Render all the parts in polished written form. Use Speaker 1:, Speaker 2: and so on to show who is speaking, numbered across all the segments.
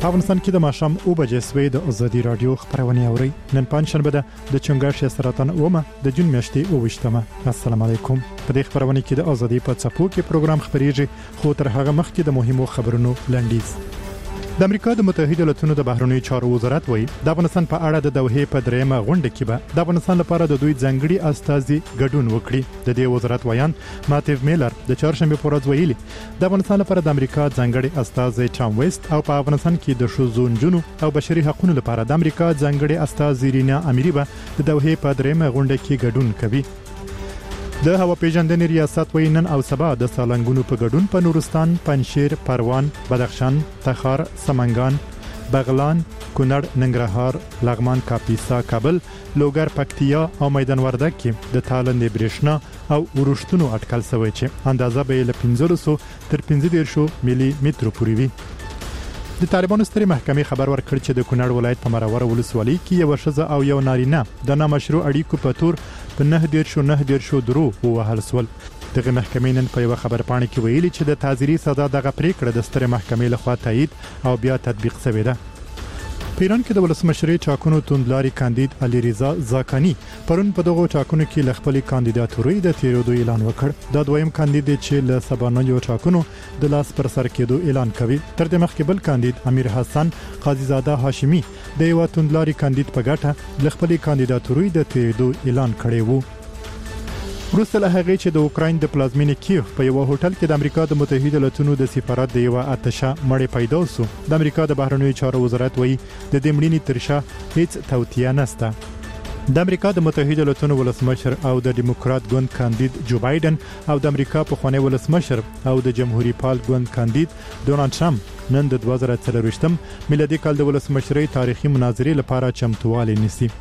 Speaker 1: افغانستان کې د ماښام 2 بجې سوي د ازادي رادیو خبرونه اوري. نن پنځشنبه ده د چنګاښ سرطان اومه د جون میاشتې 28مه. السلام علیکم. په دې خبرونه کې د ازادي په څپو کې پروګرام خبريږي، خو تر هغه مخکې د مهمو خبرونو لنډیز. د امریکا د متحده ایالاتونو د بهرنیو چارو وزارت وایي د افغانستان په اړه د دوحې په درېمه غونډه کې به د افغانستان لپاره د دوی ځانګړي استازي ګډون وکړي. د دې وزارت ویان ماتیو میلر د چهارشنبه په ورځ ویلي د افغانستان لپاره د امریکا ځانګړي استازي ټام ویست او په افغانستان کې د شوزو نجونو او بشري حقوقو لپاره د امریکا ځانګړي استازي رینا اميري به د دوحې په درېمه غونډه کې ګډون کوي. د هوا پیژندنې ریاست وینن او سبا د سالنګونو په ګډون په نورستان، پنځشیر، پروان، بدخشان، تخار، سمنګان، بغلان، کونړ، ننګرهار، لغمان، کاپیسا، کابل، لوګر، پکتیا او میدان وردګ کې د تالندې برېښنا او ورښتونو اټکل شوی چې اندازه به له 1500 تر 1500 ملي متر پورې وي. د طالبانو سترې محکمې خبر ورکړ چې د کونړ ولایت په مرور ولسوالۍ کې یو شذ او یو نارینه د نامشروع اړیکو په تور په 9 درو وهل سول. دغه محکمې نن په یو خبر پاڼه کې ویلي چې د تعزیري سزا دغه پریکړه د سترې محکمې لخوا تایید او بیا تطبیق شوې ده. په ایران کې د ولسمشرۍ چاکونو توندلاري کاندید علي رضا زاکانی پرون په دغه چاکونو کې لخپلي کاندیداتوري د تیرودو اعلان وکړ. دا دویم کاندید چې له سبانیو چاکونو د لاس پر سر کېدو اعلان کوي. تر دې مخکې بل کاندید امیر حسن قاضي زاده هاشمي د یو توندلاري کاندید په ګټه لخپلي کاندیداتوري د تیرودو اعلان کړی وو. وروسته له هغه چې د اوکراین د پلازمینې کیف په یو هوټل کې د امریکا د متحده ایالاتونو د سفارت د یو اتشه مړی پیدا شو، د امریکا د بهرنیو چارو وزارت وایي د دې مړینې ترشا هیڅ توطیه نشته. د امریکا د متحده ایالاتونو ولسمشر او د ډیموکرات ګوند کاندید جو بایدن او د امریکا پخوانی ولسمشر او د جمهوریت پال ګوند کاندید ډونالد ټرمپ نن د 2023 میلادي کال د ولسمشرۍ تاریخي مناظرې لپاره چمتووالی نیسي.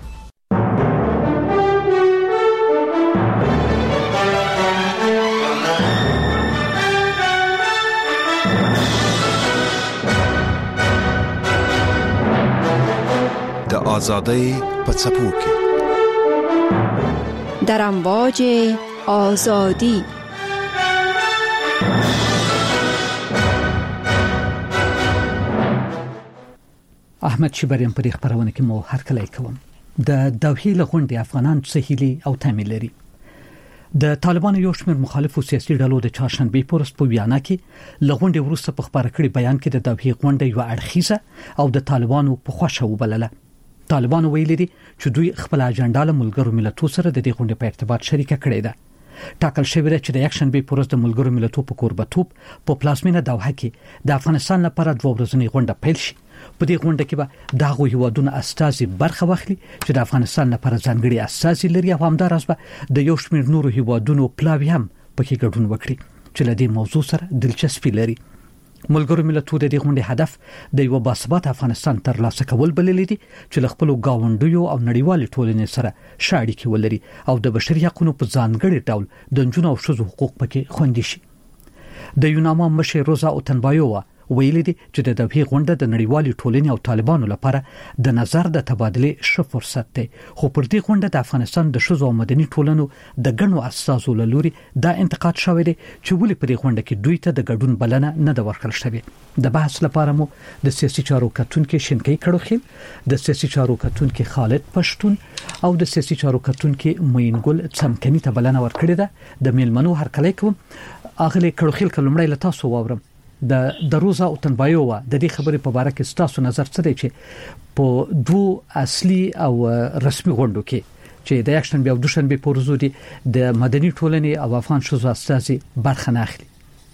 Speaker 2: آزادی په څپو کې
Speaker 3: در امواج آزادی.
Speaker 4: احمد شبریم په خبرونه کې مو هرکلی کوم. د دوحې لغونډې افغانان سهیلي او تعمیل لري. د طالبانو یو شمېر مخالفو سیاسي ډلو د چهارشنبه په ورځ په ویانا کې لغونډې وروسته په خبره کړي بیان کې د دوحې غونډه یو اړخیزه او د طالبانو په خوښه وبلله. طالبانو ویلي دي چې دوی خپل اجنډا له ملګرو ملتونو سره د دې غونډې په ارتباط شریکه کړې ده. ټاکل شوی دی چې د یکشنبه په ورځ د ملګرو ملتونو په کوربتوب په پلازمینه دوحه کې د افغانستان لپاره 2 ورځنۍ غونډه پیل شي. په دې غونډه کې به دغه هیوادونو استازي برخه واخلي چې د افغانستان لپاره ځانګړي استازي لري او همدارس به د یو شمېر نورو هیوادونو پلاوی هم پکې ګډون وکړي چې له دې موضوع سره دلچسپي لري. ملګرو ملتونو د دې غونډې هدف د یو باثبات افغانستان ترلاسه کول بللی دي چې له خپل گاونډیو او نړیوال ټولنې سره شاړې کې ولري او د بشري حقوقو په ځانګړي ډول د جنونو او شذو حقوق پکې خوندي شي. د یوناما مشر روزا اوتنبایووا ویلي دي چې د دوحې غونډه د نړیوالې ټولنې او طالبانو لپاره د نظر د تبادله ښه فرصت دی، خو پر دې غونډه د افغانستان د شذو او مدني ټولنو د ګڼو اساسو لوري دا انتقاد شوی دی چې ولې په دې غونډه کې دوی ته د ګډون بلنه نه د ورکړل شوی. د بحث لپاره مو د سیاسي چارو کتونکو شینکي کړوخیل، د سیاسي چارو کتونکو خالد پښتون او د سیاسي چارو کتونکو موینګل څمکني ته بلنه ورکړې ده. د میلمنو هرکلی کوم. اغلی کړوخیل کلمړی لتا سو واورم د روزا او تنبایووا د دې خبرې په اړه کې تاسو نظر څه دی چې په 2 اصلي او رسمي غونډو کې چې د یکشنبه او دوشنبه په ورځو دي د مدني ټولنې او افغان شذو استازي برخه نه اخلي.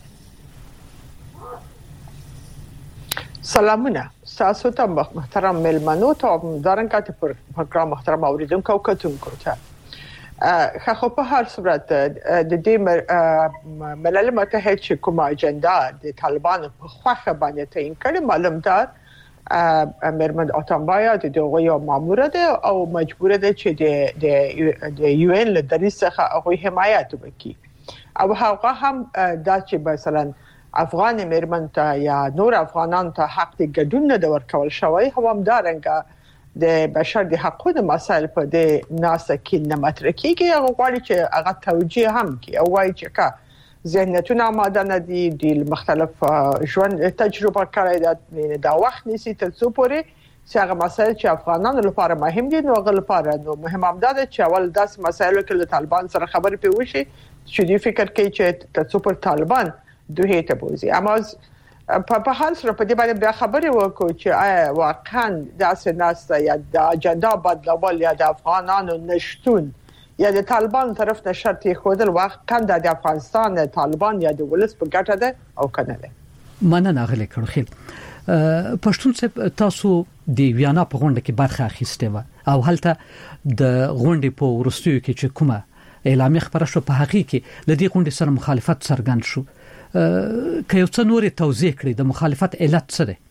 Speaker 5: سلامونه تاسو ته محترم ملمنو ته دارنګه ته پروګرام محترم اوریدونکو او کتونکو ته خو په هر صورت د دې ملل متحد چې کومه اجنډا د طالبانو په خوخه باندې تعین کړي معلوم ده مرمن اتمبایا د دغه یو مامور ده او مجبور ده چې د یو ان له دریس څخه هغه حمایت وکړي او هغه هم دا چې مثلا افغان مرمن ته یا نور افغانان ته حق د ګډون نه ورکول شوی هم دارنګه د بشر د حقوقو مسایل په دې ناسه کې نه مطرح کیږي. هغه غواړي چې هغه توجیه هم کوي او وايي چې ذهنیتونه آماده نه دي د مختلف ژوند تجربه کړی دا وخت نسی تر څو پورې چې هغه مسایل چې افغانانو لپاره مهم دي نو غل لپاره نو مهم هم ده چې اول داس مسایل کې له طالبان سره خبرې پیوشي چې دوی فکر کوي چې تر څو پر طالبان دوی ته بوزي اما په حال سره په دې باندې بیا خبرې وکړو چې آیا واقعا داسې ناسته یا د اجنډا بدلول یا د افغانانو نشټون یا د طالبان طرف نه شرط خودل وخت کم د افغانستان طالبان یا د ولس په ګټه ده او کنه ده
Speaker 4: مننه غلې کړو خیر پښتون څخه تاسو د ویانا په غونډه کې برخه اخیسته و او هلته د غونډې په ورستیو کې چې کومه اعلامیه خبره شو په حقیقت کې لدی غونډې سره مخالفت څرګند شو که یو څه نور توضیح کړئ د مخالفت علت څه ده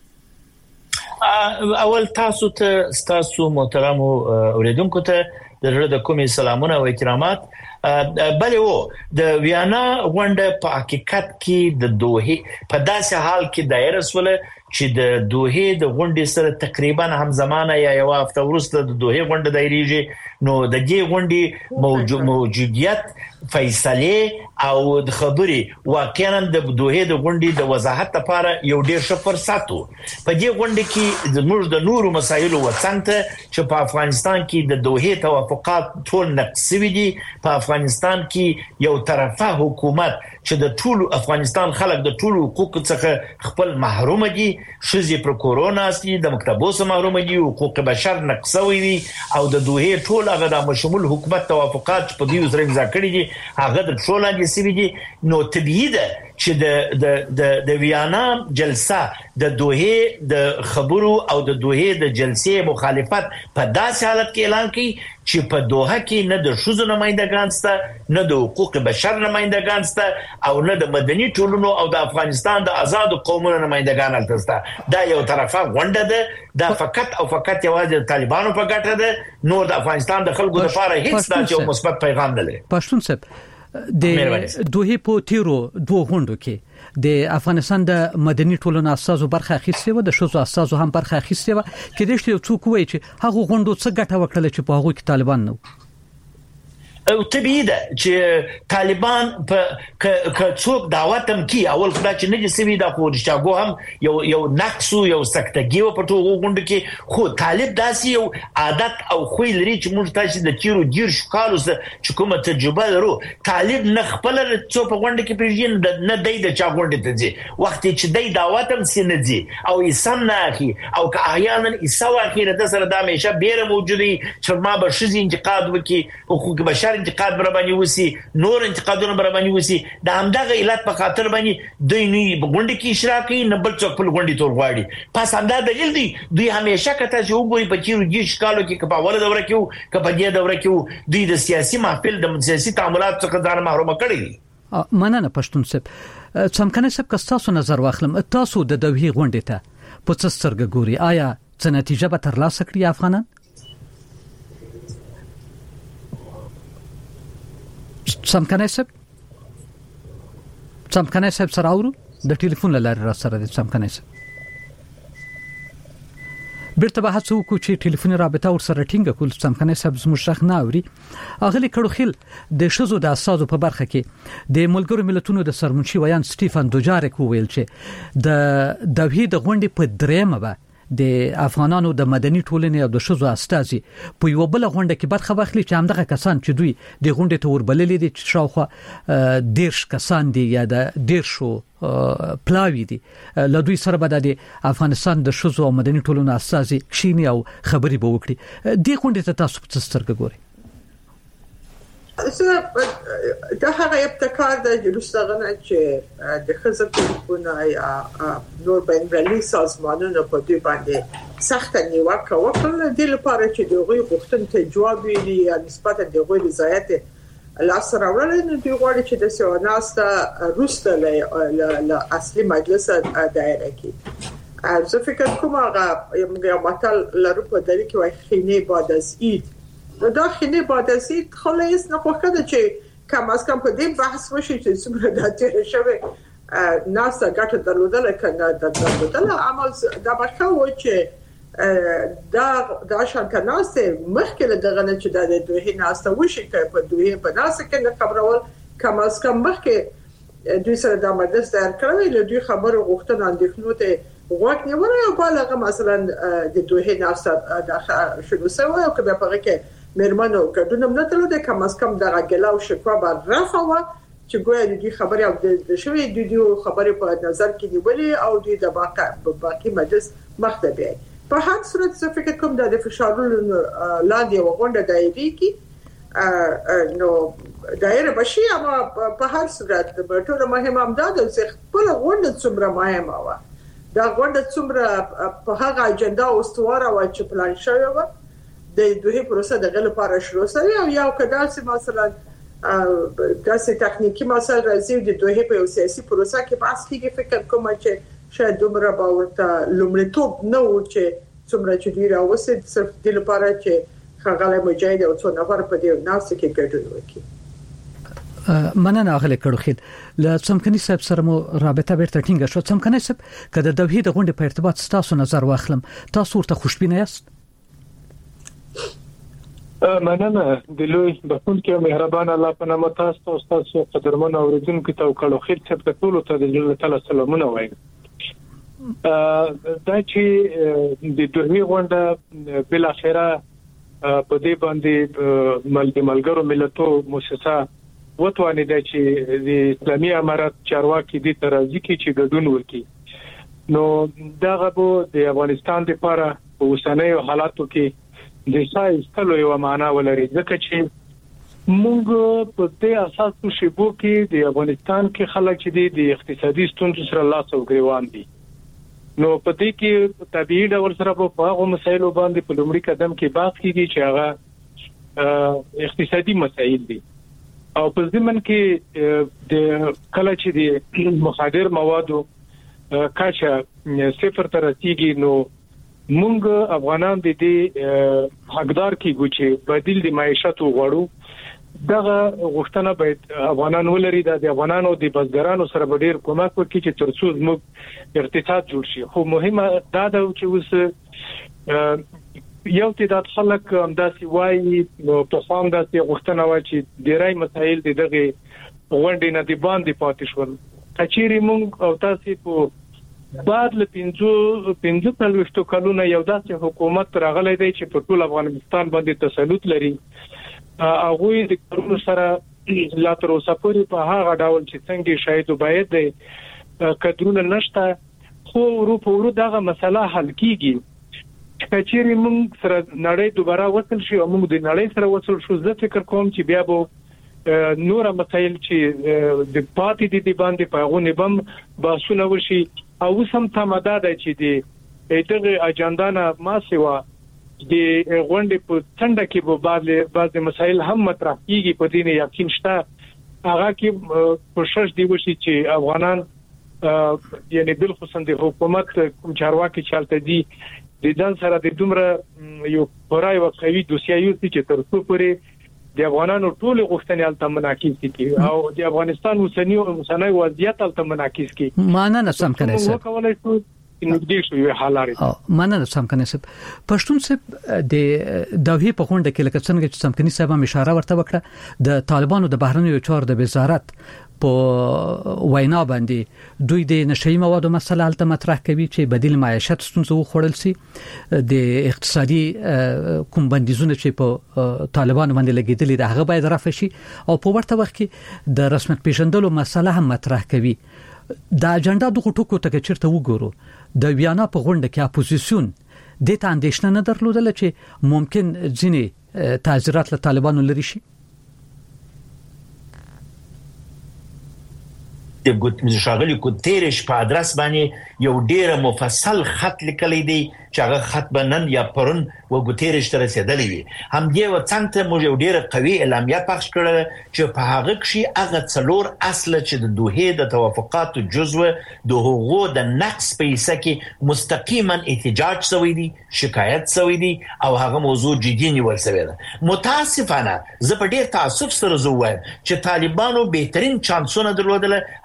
Speaker 6: اول تاسو محترم اوریدونکو ته د کومې سلامونه او احترامات بلې د ویانا غونډه په حقیقت کې د دوه په داسې حال کې دایره سول چې د دوه د غونډې سره تقریبا همزمانه یا یو هفته وروسته د دوه غونډه دایریږي نو د دې غونډې موجودیت فیصله او د خبري واقعا د دوه د غونډې د وضاحت لپاره یو ډیر ښه فرصت وو په دې غونډې کې زموږ د نورو مسایلو وڅنګ چې په افغانستان کې د دوه توافقات ټول نقصوي دي په افغانستان کې یو طرفه حکومت چې د ټول افغانستان خلک د ټول حقوق څخه خپل محروم دي شذې پر کورونا اصلي د مکتبو سره محروم دي حقوق بشر نقصوي وي او د دوه ټول هغه د مشمول حکومت توافقات په دې سره امضا کړي دي هغه د ټولنې سوي دي نو طبيعي ده چې د ویانا جلسه د دوه د خبرو او د دوه د جلسې مخالفت په داسې حالت کې اعلان کړي چې په دوه کې نه د شذو نمائندگان سته نه د حقوق بشر نمائندگان سته او نه د مدني ټولنو او د افغانستان د آزاد قومونو نمائندگان البته دا یو طرفه غونډه ده دا فقط او فقط یوازې د طالبانو په ګټه ده نور د افغانستان د خلکو لپاره هیڅ داسې مثبت پیغام نه لري
Speaker 4: پښتون صاحب د دوه په تیرو دوه غونډو کې د افغانستان د مدني ټولنو اساسو برخه اخیستې و د شوزو اساسو هم برخه اخیستې و کې د شته څوک وایي چې هغه غونډو څه ګټه وکړه چې په هغه کې طالبان نو
Speaker 6: او طبيعي ده چې طالبان په څوک دعوت هم کی اول خدای چې نه سوي د خورشتاګو هم یو نقص یو سکتګي په ټوغو غونډه کې خو طالب داسي یو عادت او خو لري چې موږ تاسو د تیرو ډیر شکالو چې کومه تجربه لرو طالب نه خپل څو په غونډه کې پیژین نه دی د چا غونډه ته ځي وخت چې دی دعوت هم سينځي او اسم نه اخی او که احیانا اسو اخیره د سره د همیشه بیره موجودي چې ما به شذ انتقاد وکي حقوق بشر انتقاد برابرني وسی نور انتقادونه برابرني وسی د همدغه علت په خاطر باندې دوی نه غونډه کې اشتراک کوي نه بل څوک په غونډه تور غواړي پس همدا دلیل دی دوی همیشه کته چې وګوري په چیرو دي شکالو کې په اوله دوره کې او په دې دوره کې دوی د سیاسي محفل د سیاسي تعاملات څخه ځان محروم کړي
Speaker 4: مننه پښتون صاحب څمکنه صاحب کستاسو نظر واخلم تاسو د دوی غونډه ته په څه سترګه ګوري آیا څه نتیجه به ترلاسه کړي افغانان څمکنه صاحب سره اورو د ټلیفون لاره را سره د څمکنه صاحب بیرته به هڅه وکړو چې ټلیفون رابطه ور سره ټینګه کول څمکنه صاحب زموږ شخ نه اوري اغلی کړو خل د شزو د اساسو په برخه کې د ملګرو ملتونو د سرمنشي ویان سټيفن دوجارک ویل چې د دوی د غونډې په دریمه به د افغانانو د مدني ټولنې او د شزو استازي په یو بل غونډه کې برخه واخلي چې همدغه کسان چې دوی د غونډې ته وربللې دي چې شاوخوا دیرش کسان دي یا د دیرشو پلاوی دي لدوی سره به د افغانستان د شزو او مدني ټولنو استازي کښینی او خبري به وکړي د غونډې ته تاسو په سترګه ګورئ
Speaker 5: دا هغه ابتکار د جلوسغه چې د خزر ټلیفونه یا نور بین‌المللي سازمانونو په دې باندې سخت نیوکه وکړه د لپاره چې دغه غوښتنې ته جواب ویلي یا نسبت د دغه رضایت لاس راوړل نو دوی غواړي چې د سیوناسته روسته له اصلي مجلس دایره کې زه فکر کوم هغه یو متل لرو په دری کې وایي خینه بعد از عید دا خینه بعد از عید خلاص نه خوښه چې کم از کم په دې بحث وشي چې څومره د تیر شوه ناسا ګټه درلودل کنه درلودل عمل دا برخه و چې دا شانته ناسه مخکې دغه نه چې د دوه ناسه وشي په دوه په ناسه کې خبرول کم از کم مخکې دوی سره د مجلس تیار کړی له دوی خبرو غوښتنه اندېښنو ته وخت نیول او بالغه مثلا د دوه ناسه د شنو سوي او کبه په کې مرمنو کډونم نه تلو د کم از کم د غلاو شکوا بر رافوا چې ګویا د خبرې او د شوی د خبرې په نظر کې نیولې او د باقي مجلس مختبه په هر صورت څه فکر کوم د فشارونو لاندې وغونډه دایری کې نو دایره بشي اما په هر صورت ټول مهمه امداد او خپل غونډه څومره مهمه و دا غونډه څومره په هغه اجنډا او استواره و چې پلان شوی و د دوه پروسه د غل لپاره شروع شوی او یو کډال سي مثلا داسې تخنیکی مسایل راځي د دوه په سیاسي پروسه کې بحث کیږي فکر کوم چې شاید دومره باورته لومړیتوب نه و چې څومره چې دی راوځي صرف د لپاره چې خغاله مجاهد او څو نفر په دې ناس کې ګډون وکړي
Speaker 4: مننه اغله کړوخید ل څمکني صاحب سره مو رابطه بیرته ټینګه شو څمکني صاحب کله د توحید غونډې په ارتباط تاسو نظر واخلم تاسو ورته خوشبینه یاست
Speaker 7: مننه د لوی بخون کې مهربان الله په نامه تاسو قدرمن اوریدونکو ته کړوخید چې په ټولو ته د جل تعالی سلامونه وایم دا چې د دوه غونډه بل اخره په دې باندې ملګرو ملتونو مؤسسه وتواني د چې د اسلامي امارات چارواکي د ترازی کې چې ګډون وکړي نو دا غو د افغانستان لپاره په اوسنیو حالاتو کې د ساينس کلو یو معنا ولري ځکه چې موږ په دې اساس شبو کې د افغانستان کې خلک چې د اقتصادي ستونزو سره لاس او ګریوان دي نو په دې کې طبيعي ډول سره په هغه مسایلو باندې په لومړي قدم کې بحث کیږي چې هغه اقتصادي مسایل دي او په ضمن کې د کله چې د مخدر موادو کاچا صفر ته رسیدي نو مونږ افغانان د دې حقدار کیږو چې بدیل د معیشت وغوړو دغه غوښتنه باید افغانان ولري د افغانانو د بزګرانو سره ډیر کومک وکړي چې ترڅو موږ اقتصاد جوړ شي خو مهمه دا ده چې اوس یو تعداد خلک همداسي وایي په خام داسې غوښتنه وایي چې ډیرای مسایل دغه غونډې نه دی باندې پاتې شول کچېری مونږ او تاسو په بعد له 15 کلونو یو داسې حکومت راغلی دی چې په ټول افغانستان باندې تسلط لري هغه د کورونو سره لا تر اوسه پورې په هغه ډول چې څنګه شاید باید د کډرونه نشته خو ورو دغه مسله حل کیږي کچېری موږ سره نړۍ دوباره وصل شي او موږ د نړۍ سره وصل شو زه فکر کوم چې بیا به نور مسایل چې د پاتې دي باندې په غونې بم باسونه وشي او سم تماده ده چې د دغه اجنډا نه ما سیوا د غونډې په څنډه کې به بعض مسایل هم مطرح کیږي په دې نه یقین شته هغه کې کوشش دی وشي چې افغانان یعنی بل خصوصا د حکومت کوم چارواکي چالت دي د ځان سره د دومره یو پرای او قوي دوسیه یو چې تر څو پورې د افغانانو ټول غوښتنې الته منعکس دي او د افغانستان اوسنی وضعیت الته منعکس کی
Speaker 4: مانه سم کنه
Speaker 7: څه کولای شو نږدې شو یو حالاره
Speaker 4: مانه سم کنه څه پښتون څه د دوی په غونډه کې لکه څنګه چې سم کني صاحب اشاره ورته وکړه د طالبانو د بهرنیو چارو د وزارت په وینا باندې دوی د نشئی موادو مسله الته مطرح کوي چې بدیل معیشت ستونزه وخوړل سي د اقتصادي کوم بندیزونه چې په طالبانو باندې لګیدلي د هغه باید رافع شي او په ورته وخت کې د رسمیت پیژندلو مسله هم مطرح کوي د اجنډا د ټکو ته چیرته وګورو د ویانا په غونډه کې اپوزیسیون د ته اندېښنه نه درلودل چې ممکن ځینې تعزیرات له طالبانو لري شي
Speaker 6: د ګوتمشاغلی کوتریش په ادرس باندې یو ډیر مفصل خط لیکلی دی چې هغه خط بنن یا پرون و ګوتریش تر رسیدلی وي هم دی و څنګه موږ یو ډیر قوي اعلامیه پخش کړل چې په هغه کې هغه څلور اصل چې د دوه د توافقات جزو د حقوق د نقص په حصہ کې مستقیما احتجاج شوی دی شکایت شوی دی او هغه موضوع جدي نیول شوی ده متاسفانه زه په ډیر تاسف سره زه وایم چې طالبانو بهترین چانسونه درلودل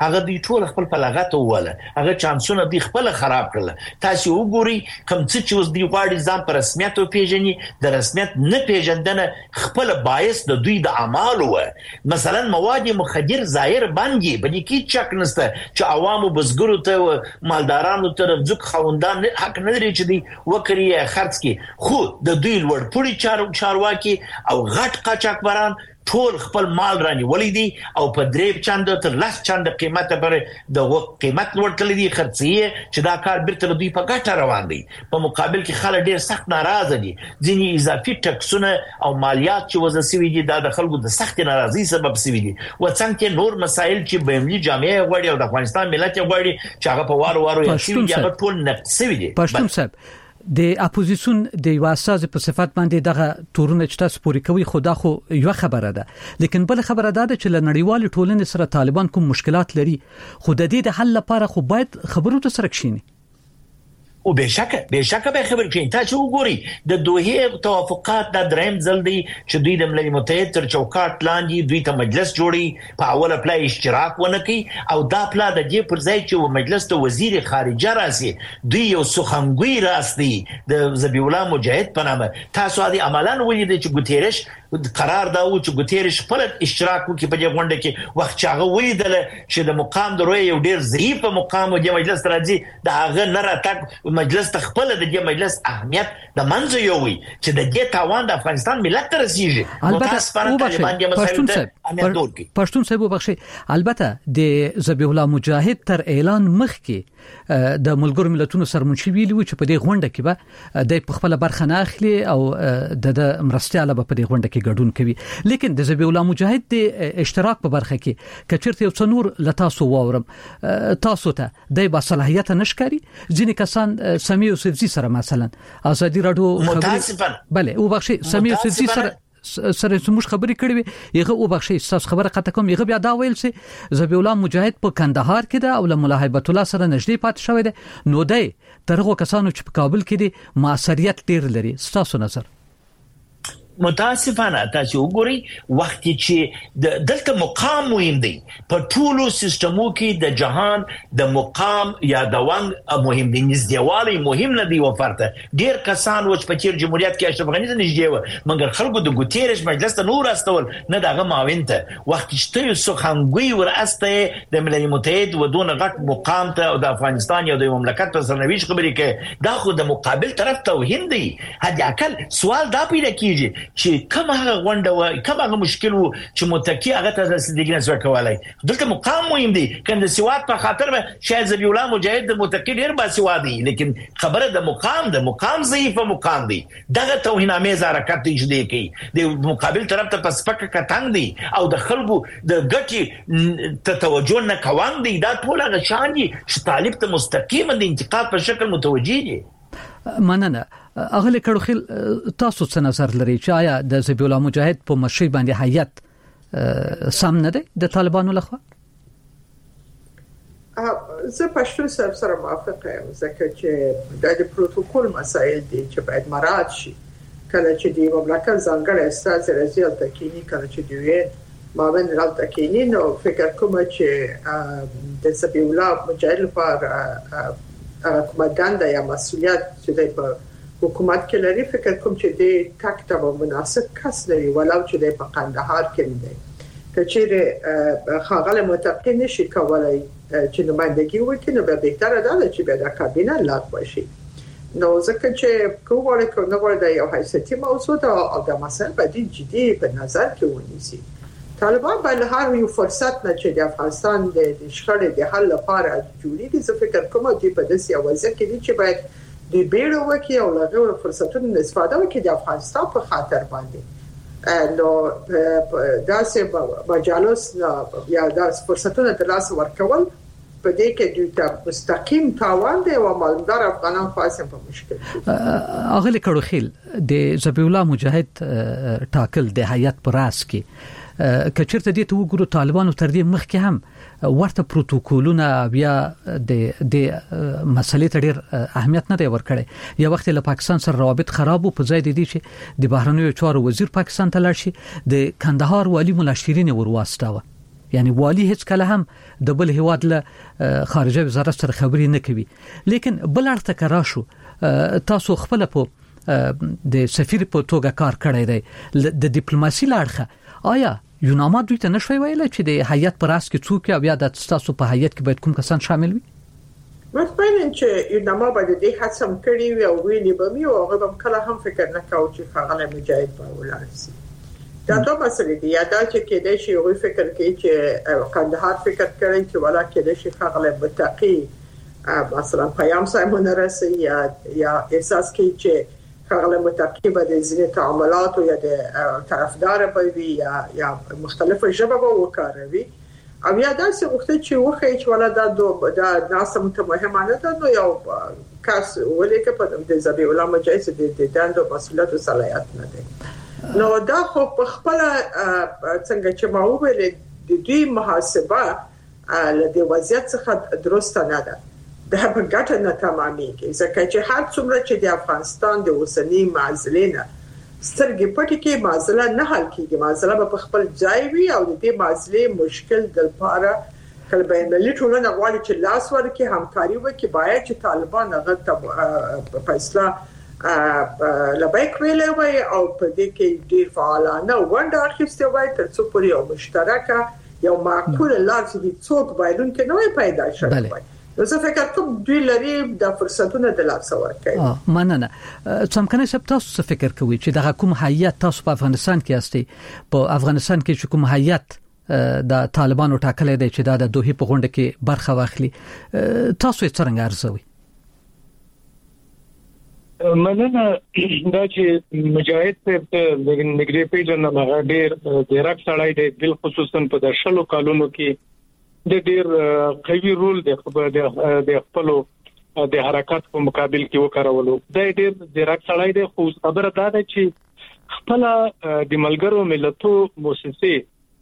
Speaker 6: هغه دوی ټول خپل په لغت وواله هغه چانسونه دوی خپل خراب کړل تاسو وګورئ کوم څه چې اوس دی غواړي ځان په رسمیت او پیژني د رسمیت نه پیژندنه خپل باعث د دوی د اعمالو مثلا مواد مخدر ظاهر باندې بلکې کی چک نسته چې عوامو بزګرو ته مالدارانو ته ځکه خوندان حق نه لري چې دی وکړي خرڅ کی خو د دوی لوړ پوړي چارواکي او غټ قاچاقبران ټول خپل مال راني ولې دي او په درې چند تر لاس چند قیمته پر د قیمت ورکړل دي خرڅي چې دا کار بیرته دوی په ګټه روان دي په مقابل کې خلک ډیر سخت ناراضه دي ځینې اضافي ټکسونه او مالیات چې وضع شوي دي د خلکو د سخت ناراضي سبب شوي دي وڅنګه نور مسایل چې بهمنی جامعه غوړي او د افغانستان ملت غوړي چې هغه په وارو یې شي هغه ټول نقص شوي دي
Speaker 4: پښتون صاحب د اپوزیسیون د واساز په صفات باندې دغه تورونه چې تاسو پوری کوي خدا خو یو خبره ده لیکن بل خبره ده چې لنړیوال ټولنې سره طالبان کوم مشکلات لري خو د دې د حل لپاره خو باید خبرو ته سره کښینی
Speaker 6: او بشکه به خبر کړئ تاسو وګورئ د دوه توافقات د دریم ځل دی چې دوی د ملل متحد تر چوکاټ لاندې دوی ته مجلس جوړي په اوله پلای اشتراک ونکړي او دا پلا د دې پر ځای چې مجلس ته وزیر خارجه راسي دوی یو سخنګوي راسي د ذبیح الله مجاهد په نامه تاسو د عملان ولید چې ګوتيرش قرار دا و چې ګوتيرش خپل اشتراک وکړي په دې غونډه کې وخت چې هغه ولیدل چې د مقام د روی یو ډیر ضعیف مقام د مجلس راځي دا هغه نه راتګ مجلس تخپل د دې مجلس اهمیت د منځ یو وي چې د دې تاوان د افغانستان ملت ته رسیږي
Speaker 4: پښتون صاحب وبخښي البته د ذبیح الله مجاهد تر اعلان مخکې د ملګرو ملتونو سرمنشي ویلي چې په دې غونډه کې به د خپل برخه نه اخلي او د مرستياله په دې غونډه کې ګډون کوي لیکن د ذبیح الله مجاهد د اشتراک په برخه کې کچرته یو څنور لتاسو واورم تاسو ته د باصلاحیت نشکاري ځینې کسان سمیع یوسفزي سره مثلا ازادي رادیو
Speaker 6: متاسفانه
Speaker 4: بله او بخشي سمیع یوسفزي سره سموش خبرې کړې وي یغه او بخشي تاسو خبره قطه کوم یغه بیا دا ویل سي ذبیح الله مجاهد په کندهار کې ده او له ملا هیبت الله سره نږدې پات شوی ده نو دی ترغه کسانو چې په کابل کې دي موثریت ډیر لري تاسو نظر
Speaker 6: متاسفانه تاسو وګورئ وخت چې دلته مقام مهم دی په ټولو سیستمو کې د جهان د مقام یا د وانګ مهم دی نږدېوالی مهم نه دی وفرته ډیر کسان وچ په چیر جمهوریت کې اشرف غنی ته نږدې و مګر خلکو د ګوتيرش مجلس ته نور استول نه دغه معاون ته وخت چې یو سخنګوي وراسته د ملل متحد و دون غټ مقام ته د افغانستان یا د مملکت پر سرنويش خبرې کې دا خو د مقابل طرف توهین دی هدي اکل سوال دا پیدا کیږي چې کوم هغه غونډه و کوم هغه مشکل و چې متکی هغه ته د صدیقین سره کولای دلته مقام مهم دی کنده سواد په خاطر به شاید ذبیح الله مجاهد د متکی ډیر باسوادي لیکن خبره د مقام ضعیف مقام دی دغه توهین امیز حرکت دی چې دی کوي د مقابل طرف ته پسپک کټنګ دی او د خلکو د ګټي ته توجه نه کوان دی دا ټول هغه شان دي چې طالب ته مستقیم د انتقاد په شکل متوجي دي
Speaker 4: مننه اغله کړوخیل تاسو څه نظر لري چې آیا د ذبیح الله مجاهد په مشرۍ باندې هیئت سم نه دی د طالبانو لخوا
Speaker 5: زه پښتو سره موافق یم ځکه چې د پروتوکول مسایل دي چې باید مراعات شي کله چې د مملکت ځانګړی استاد رضی الله تکینی کله چې دوی ماون رال تکینی نو فکر کوم چې د ذبیح الله مجاهد لپاره کومندان یا مسؤلیت چې په حکومت کې لري فکر کوم چې د تاکتب مناسب کس لري ولو چې د په قندهار کې دی کچېره خاغله متقی نشي کولای چې نمائندګي وکړي نو به بهتره ده چې به د کابینه لاغ شي نو ځکه چې کومه کومه د یو حیثیتي موضوع ده او د مسایل باندې جدي په نظر کې ونیسي طالبان به هر یو فرصت نه چې د افغانستان د شخړې د حل لپاره جوړیږي زه فکر کوم چې په داسې اوازه کې دي چې باید د بیړو وکي او لغوه فرصتونو استفاده وکي د افغانستان په خاطر باندې نو داسې مجالس یا داسې فرصتونو د لاس ورکول په دې کې دوی ته مستقیم تاوان دی او مالدار افغانان خاصه په مشکل
Speaker 4: اغلی کړوخیل د ذبیح الله مجاهد ټاکل د هیئت پر راس کې کچرته دې ته وګورو طالبانو تر دې مخکې هم ورته پروتوکولونه بیا د مسلې ته ډېر اهمیت نه دی ورکړی یو وخت له پاکستان سره روابط خراب په ځای دی چې د بهرنیو چارو وزیر پاکستان ته لاړ شي د کندهار والی مولا شیرین ورواستاوه یعنی والی هیڅ کله هم د بل هیواد له خارجه وزارت سره خبرې نه کوي. لیکن بل اړخ ته راشو، تاسو خپل په د سفیر په توګه کار کړی دی د ډیپلوماسي لاړخه، آیا یوناما دوی ته نشوي ویل چې د هیئت پر اس کې څوک او یا د تاسو په هیئت کې باید کوم کسان شامل وي؟
Speaker 5: مطمئن چې یوناما باید د هڅم کړی وي او ویلي به وي او هغه کله هم فکر نه کاوه چې خاغله مجاهد به ولاړ شي. دا دوه مسلې دي. یا دا چې کېدای شي یو فکر کوي چې قندهار فکر کوي چې ولا کېدای شي خاغله متقی مثلا پیام سایمون راسي یا احساس کوي چې خاغله متقی به د ځینې تعاملات او یا د طرفدار به وي یا مختلفه ژبه به وکاروي او یا دا څه وخت چې وخی چې ولا دا ناسم ته مهمه نه ده، نو یو کس ولې په د ذبیح الله مجاهد د دندو مسؤلیت او صلاحیت نه ده. نو دا خو په خپل څنګه چې ما وویل د دوی محاسبه له د وضعیت څخه درسته نه ده، دا په ګټه نه تمامېږي، ځکه چې هر څومره چې د افغانستان د اوسنی معضلې نه سترګې پټې کې معضله نه حل کیږي، معضله په خپل ځای وي او د دې معضلې مشکل د لپاره کله به ملي ټولنه غواړي چې لاس ورکړي، همکاري وکړي، باید چې طالبان هغه ته فیصله لبیک ویلې وای او په دې کې ډیر فعالانه ونډه اخیستې وای تر څو پورې یو مشترکه یو معقول لار چې څوک باید کې نوې پیدا شي وای. نو زه فکر کوم دوی لري د فرصتونو د لاسه ورکړي.
Speaker 4: مننه. څنګه چې تاسو فکر کوئ چې د کوم هیئت تاسو په افغانستان کې استئ، په افغانستان کې چې کوم هیئت د طالبانو ټاکلې دی چې د دوحې په غونډه کې برخه واخلي، تاسو یې څنګه ارزوئ؟
Speaker 7: مننه. دا چې مجاهد په نګری پیژن هغه ډیر ډیرک سړی دی، بل خصوصا په د شلو کالونو کې د ډیر قوي رول د خپل د حرکت په مقابل کې وکړولو. دا ډیر ډیرک سړی دی، خو خبره دا ده چې خپل د ملګرو ملتو مؤسسه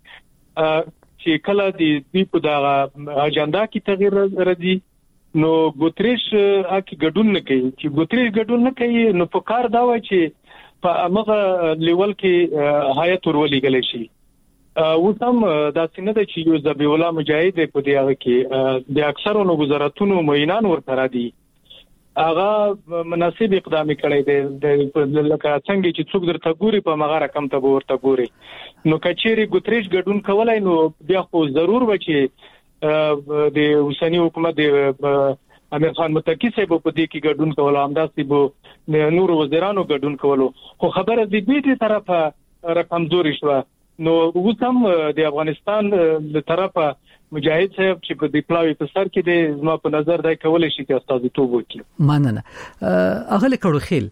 Speaker 7: چې کله د دې په دغه اجنډا کې تغیر راځي نو ګوتریش اکی ګډون نه کوي. چې ګوتریش ګډون نه کوي نو په کار دا وای چې په هغه لیول کې هیئت ورولې غلې شي. وسم دا څنګه د چې یو ذبیح الله مجاهد په دې هغه کې د اکثرو وزارتونو معینان ورته دي، هغه مناسب اقدام کړی دی لکه څنګه چې څوک درته ګوري په مغه رقم ته ورته ګوري. نو کچېری ګوتریش ګډون کولای نو بیا خو ضرور و چې د اوسنی حکومت د امیر خان متقی صاحب په دې کې ګډون کول، همداسې به نور وزیرانو ګډون کولو، خو خبره د دې طرفه رقم زوري شو. نو وسم د افغانستان له طرفه مجاهد صاحب چې په دې پلاوی په سر کې د زما په نظر دای کولای شي چې استازیتوب وکړي.
Speaker 4: مننه. اغلی کړو خیل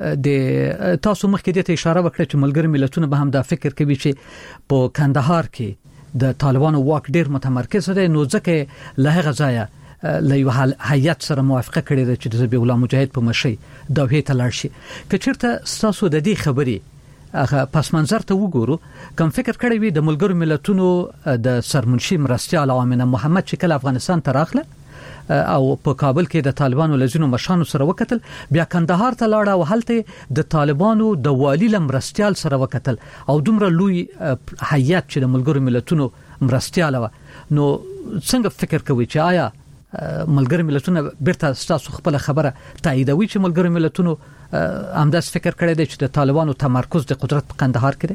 Speaker 4: د تاسو مخکې ته اشاره وکړه چې ملګری ملتونه به هم دا فکر کوي چې په کندهار کې د طالبانو واک ډیر متمرکز دی، نو ځکه له هغه ځایه له یو هیئت سره موافقه کړې ده چې د ذبیح الله مجاهد په مشي دوحې ته لاړ شي. که چیرته تاسو د دې خبرې هغه پس منظر ته وګورو، کوم فکر کړی وي د ملګرو ملتونو د سرمنشي مرستیال امینه محمد چې کله افغانستان ته راغله او په کابل کې د طالبانو لزینو مشانو سره وکتل، بیا کندهار ته لاړه او هلته د طالبانو د والی مرستیال سره وکتل او دومره لوی هیئت چې د ملګرو ملتونو مرستیال و، نو څنګه فکر کوي چې آیا ملګری ملتونه بیرته تاسو خپل خبره تاییدوي چې ملګری ملتونو همداس فکر کړی دی چې د طالبانو تمرکز د قدرت په کندهار کې دی؟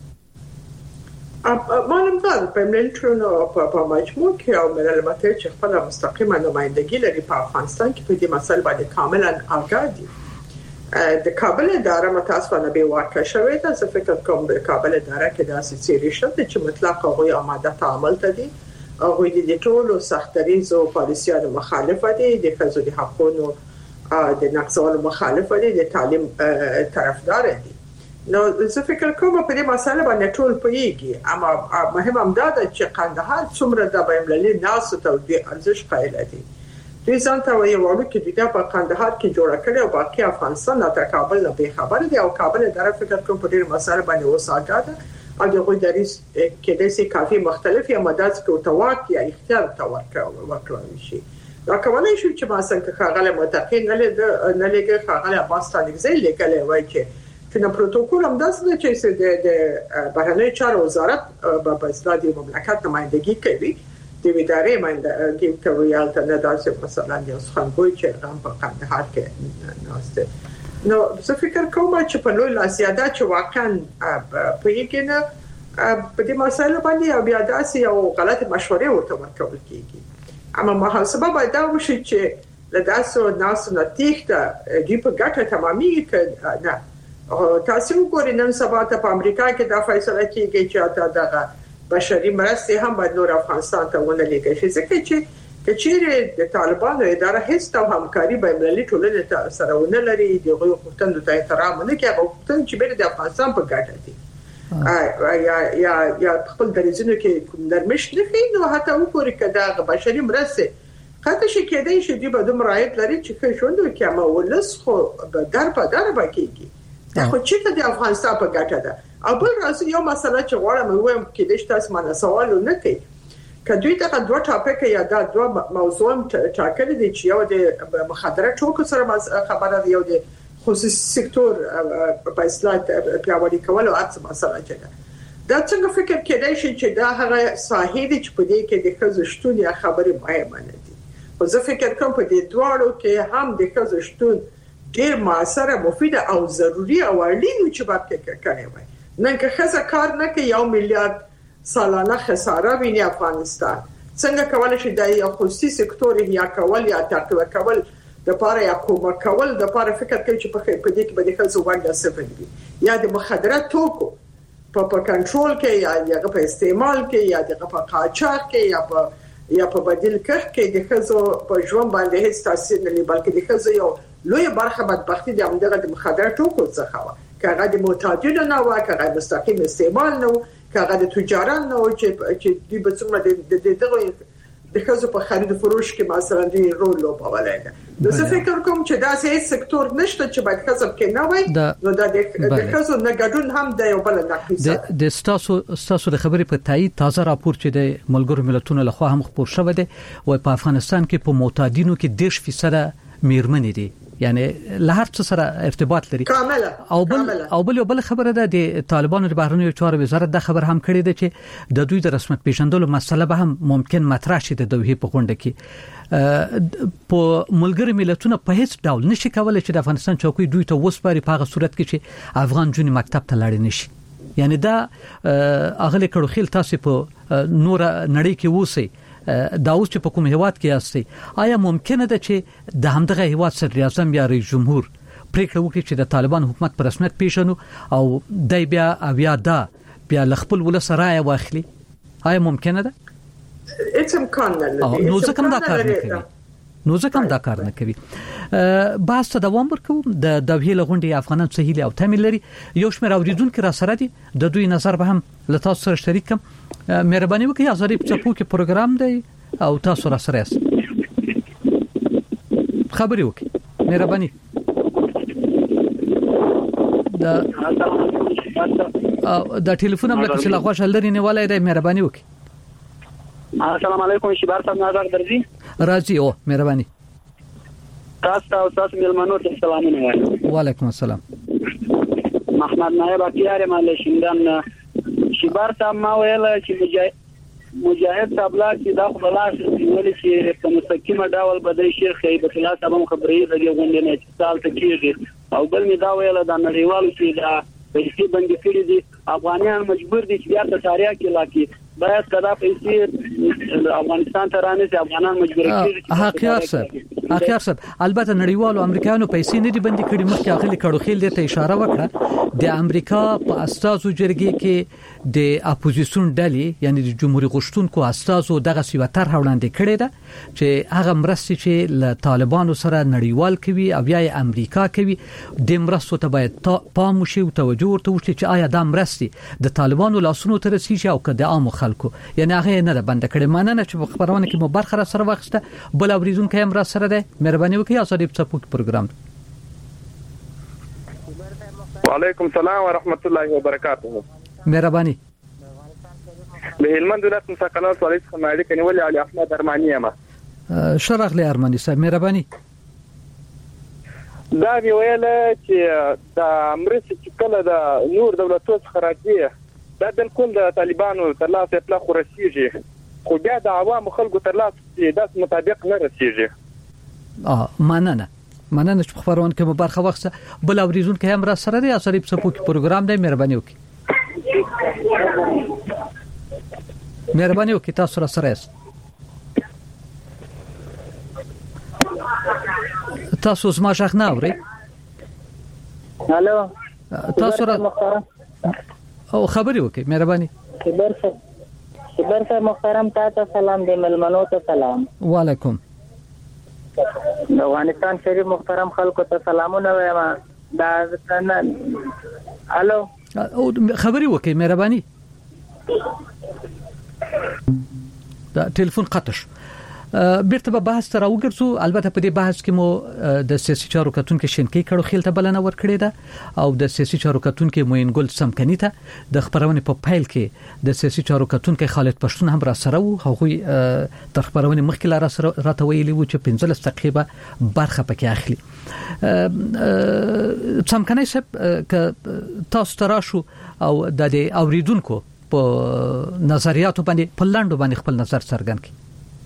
Speaker 5: معلوم ده په ملتونو په مجموع کې او ملل متحد چې خپل مستقیمه نمائندګي لري په افغانستان کې په دې مسله باندې کاملا آگاه دي. د کابل اداره متاسفانه به واقع شوې ده. زه فکر کوم د کابل اداره کې داسې سیری شته چې مطلق هغوی آماده تعامل ته دي، هغوی د ټولو سختریزو پالیسیانو مخالفه دي، د ښځو د حقوقو د نقضولو مخالفه دي، د تعلیم طرفدار دي. نو زه فکر کوم په دې مسله باندې ټول پوهیږي، اما مهم هم دا ده چې کندهار څومره د بین‌المللي ناسو ته د ارزښت قایل دي. دوی ځانته وایي چې دوی په کندهار کې جوړ کړي او باقي افغانستان لا کابل نه به خبر دي، او کابل در فکر کوم په دې مسله باندې وساګه ده او دغه دریس کې د سي کافي مختلف یا مدارس کې توقع یا اختیار ورکړل شي. دا کولای شي چې ما څنګه خاغله متقین نه لګي خاغله افغانستان کې ځای لیکلې وای چې چې پروتوکول هم داسې چې د بهرنی چارو وزارت په اصلاحي مملکت نمائندګي کوي د ادارې نمائندګي کوي البته نه داسې مثلا یو څنګه چې هم په قندهار کې ناشته نو زه فکر کوم چې په لوی لاسیاده چې واقعا په یګنه په دې مسایلو باندې بیا داسې یو غلط مشورې ورته ورکول کیږي اما محاسبه باید دا وشي چې لداسو ناسو نتیجه دی په ګټه تمامي کې نه تاسو وګورئ نن سبا ته په امریکا کې دا فیصله کیږي چې دغه بشري مرستې هم باید نور افغانستان ته ونه لګي شي ځکه چې کچېره د طالبانو اداره هیڅ ډول همکاري به ملي ټولنې سره ونه لري د غوښتنو ته احترام نه کوي او غوښتنې چې به د افغانستان په ګټه دي یا خپل درځنو کې نرمش نه کوي نو حتی وګورئ کدا بشري مرستې کته شي کېدای شي د بدوم رایت لري چې ښوند وکړي ما ولس خو در په در باکېږي دا خو چې د افغانستان په ګټه ده او بل راځي یو مسله چې غواړم وایم کې د تاسو باندې سوال نه کوي کدوې دا دوه ټاپک یا دا دوه موضوع ټاکل دي چې یو د مخدره ټوکو سره خبره دی یو د خصوصي سکتور په اصلاح پیاوړي کول او اڅ مسله چې دا څنګه فکر کېدای شي چې دا هغه ساحې دي چې په دې کې د خزشتون یا خبرې مهمه نه دي خو زه فکر کوم په دې دواړو کې هم د خزشتون ډیر موثره مفیده او ضروری او اړین چې باید کړی وای نن که خزه کار نه کوي 1 میلیارډ سالانه خساره ویني افغانستان څنګه کولای شي د یو خصوصي سکتور یا کول یا تقویه کول د پاره یا کومه کول د پاره فکر کوي چې په دې کې به د خزو وړاندې سفر یا د مخدرات توکو په کنټرول کې یا په استعمال کې یا د په قاچاق کې یا په بدیل کې د خزو په ژوند باندې هیڅ تاثیر نه لري بلکې د خزو یو لوی برخه بدبختی د همدغه د مخدرات توکو څخه و کاغه د معتادینو نه و کاغه مستقیم استعمال نه کاغه د تجاران نه چې د بڅومره د خزو په خرید او فروش کې مثلا دی رول لوبولای ده نو څه فکر کوم چې دا سه سکتور نشته چې باید خزب کې نه وای نو د خزو نه ګډون هم د یو بل نقص
Speaker 4: د ستاسو د خبرې په تایید تازه راپور چې د ملګرو ملتونو لخوا هم خبر شوه دی او په افغانستان کې په معتادینو کې 10% میرمنې دي یعنی له هر څه سره ارتباط لري او بل خبره ده د طالبانو د بهرنیو چارو وزارت د خبر هم کړی دی چې د دوی د رسمیت پیژندلو مسله به هم ممکن مطرح شي د دوی په غونډه کې په ملګری ملتونو په هیڅ ډول نشي کولای چې د افغانستان چوکۍ دوی ته وسپاري په هغه صورت کې چې افغان جون مکتب ته لاړ نشي یعنی دا اغله کړو خیل تاسو په نور نړۍ کې وسی دا اوس چې په کوم هیواد کې یاستئ آیا ممکنه ده چې د همدغه هیواد صدر اعظم یا رئیس جمهور پریکړه وکړي چې د طالبان حکومت پر رسمیت پیژنو او دای بیا بیا خپل ولس رائے واخلي آیا ممکنه ده
Speaker 5: هیڅ امکان نه لري
Speaker 4: نو ځکه هم دا کار نه کوي بحث ته دوام ورکوم د دوی لغونډي افغانان سهیل او تامل لري یو شمېر اوریدونکو را سره دي د دوی نظر به هم له تاسو سره شریک کوم مهرباني وکړئ ازادي په کې پروګرام دی او تاسو را سره یاست خبري وکړئ مهرباني دا ټلیفون هم لکه چې لا خوښ لري نه ولای دی مهرباني وکړئ
Speaker 8: السلام علیکم شبار صاحب نظر درځي
Speaker 4: راځي او مهرباني
Speaker 8: تاسو ملمنو ته سلامونه وایم
Speaker 4: وعلیکم السلام
Speaker 8: محمد نایب اتیار مال شیندان شبار صاحب ما ویل چې مجاهد صاحب لا چې دا خلاص ویل چې په مستقیمه ډول بدای شیخ هیبت الله صاحب خبرې دغه غونډه نه چې سال ته کیږي او بل می دا ویل د نړیوالو چې دا پیسې بندي کړې دي افغانان مجبور دي چې بیا ته تاریخ کې لاکي باید کدا پیسې افغانستان ته رانه چې افغانان مجبور کړي
Speaker 4: اخیار صاحب البته نړیوالو امریکایانو پیسې نه دي بندي کړې مخکې اخلي کړو خیل ته اشاره وکړه د امریکا په استازو جرګې کې د اپوزیسیون ډلې یعنی د جمهوریت غشتونکو استازو دغه سیوتر وړاندې کړي ده چې هغه مرستې چې له طالبانو سره نړیوال کوي او یا امریکا کوي د مرستو ته باید پام وشي او توجه ورته وشي چې آیا دا مرستې د طالبانو لاسونو ته رسیږي او که د عامو خلکو یعنی هغه نه بند کړي مننه چې په خبرونه کې مو برخه سره واخسته بل اوریدونکو هم را سره ده مهرباني وکړئ ازادي په پروګرام
Speaker 9: وعلیکم السلام ورحمت الله وبرکاته
Speaker 4: مهرباني
Speaker 9: له هلمند ولایت مسقنات ولایت خمالي کنيولي علي احمد ارماني ما
Speaker 4: شرح له ارماني صاحب مهرباني
Speaker 9: دا ویل چې د امریکا چې کله د نور دولتونو څخه راځي دا بالکل د طالبانو تر لاسه اطلاق ورسیږي خو بیا د عوامو خلکو تر لاسه د مطابق نه رسیږي.
Speaker 4: مننه چې خبرونه کې مبارخه وخت بل اوریزون کې هم را سره دی اثرې په سپوک پروګرام دی مهرباني وکړئ تاسو را سره یاست تاسو زما ښه نه اورئ.
Speaker 8: هالو
Speaker 4: تاسو را او خبري وکړئ مهرباني.
Speaker 8: خبر صاحب محترم تاسو سلام دی ملمنو ته سلام.
Speaker 4: وعلیکم.
Speaker 8: د افغانستان شریف محترم خلکو ته سلامونه وایم. دا هالو
Speaker 4: او خبري وکړئ مهرباني. دا ټلیفون قطع شو. بیرته به بحث تر وګرځو. البته په دې بحث کې مو د سیاسي چارو کتونکو شینکی کړو خیل ته بلنه ورکړې ده او د سیاسي چارو کتونکو موین ګل سمکنی ته د خبرونه په فایل کې د سیاسي چارو کتونکو خالد پښتون هم را سره وو. هغه تر خبرونه مخکې را سره راته ویلي وو چې 15 دقیقې برخه پکې اخلي. سمکنی صاحب ک تاسو تراشو او د اوریدونکو په نظریاتو باندې په لاندو باندې خپل نظر څرګند کړي.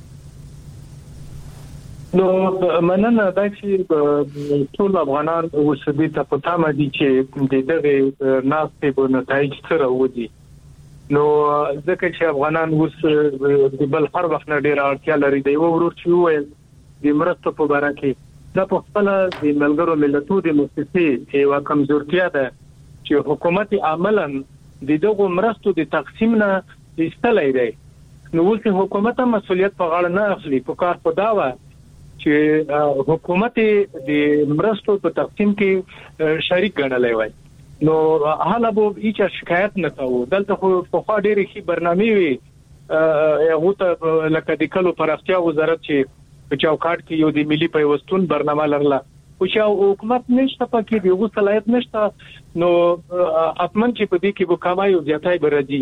Speaker 7: نو مننه دا چې ټول افغانان اوسېدي ته پته مدي چې د دغه ناستې په نتایج سره ودی. نو ځکه چې افغانان اوس د بل هر وخت نه ډیر اړتیا لري دی ورور چې وویل د مرستو په اړه کې دا په خپل د ملګرو ملتونو د مؤسسې یو کمزورتیا ده چې حکومت عملاً د دغه مرستو د تقسیم نه استلای دی. نو اوس حکومت مسؤلیت په غاړه نه اخلي. په کار په داوا چې حکومت د مرستو په تقسیم کې شریک ګڼلای وای. نو حالا به هیڅ شکایت نه کوو. دلته خو په ډېرې ښې برنامې وي هغه ته لکه د کلو پراختیا وزارت چې په چوکاټ کې یو د ملي پیوستون برنامه لرله خو چې حکومت نشته پکې دیغه صلاحیت نشته. نو اتمن چې په دې کې وکامای او زیاتای برځي.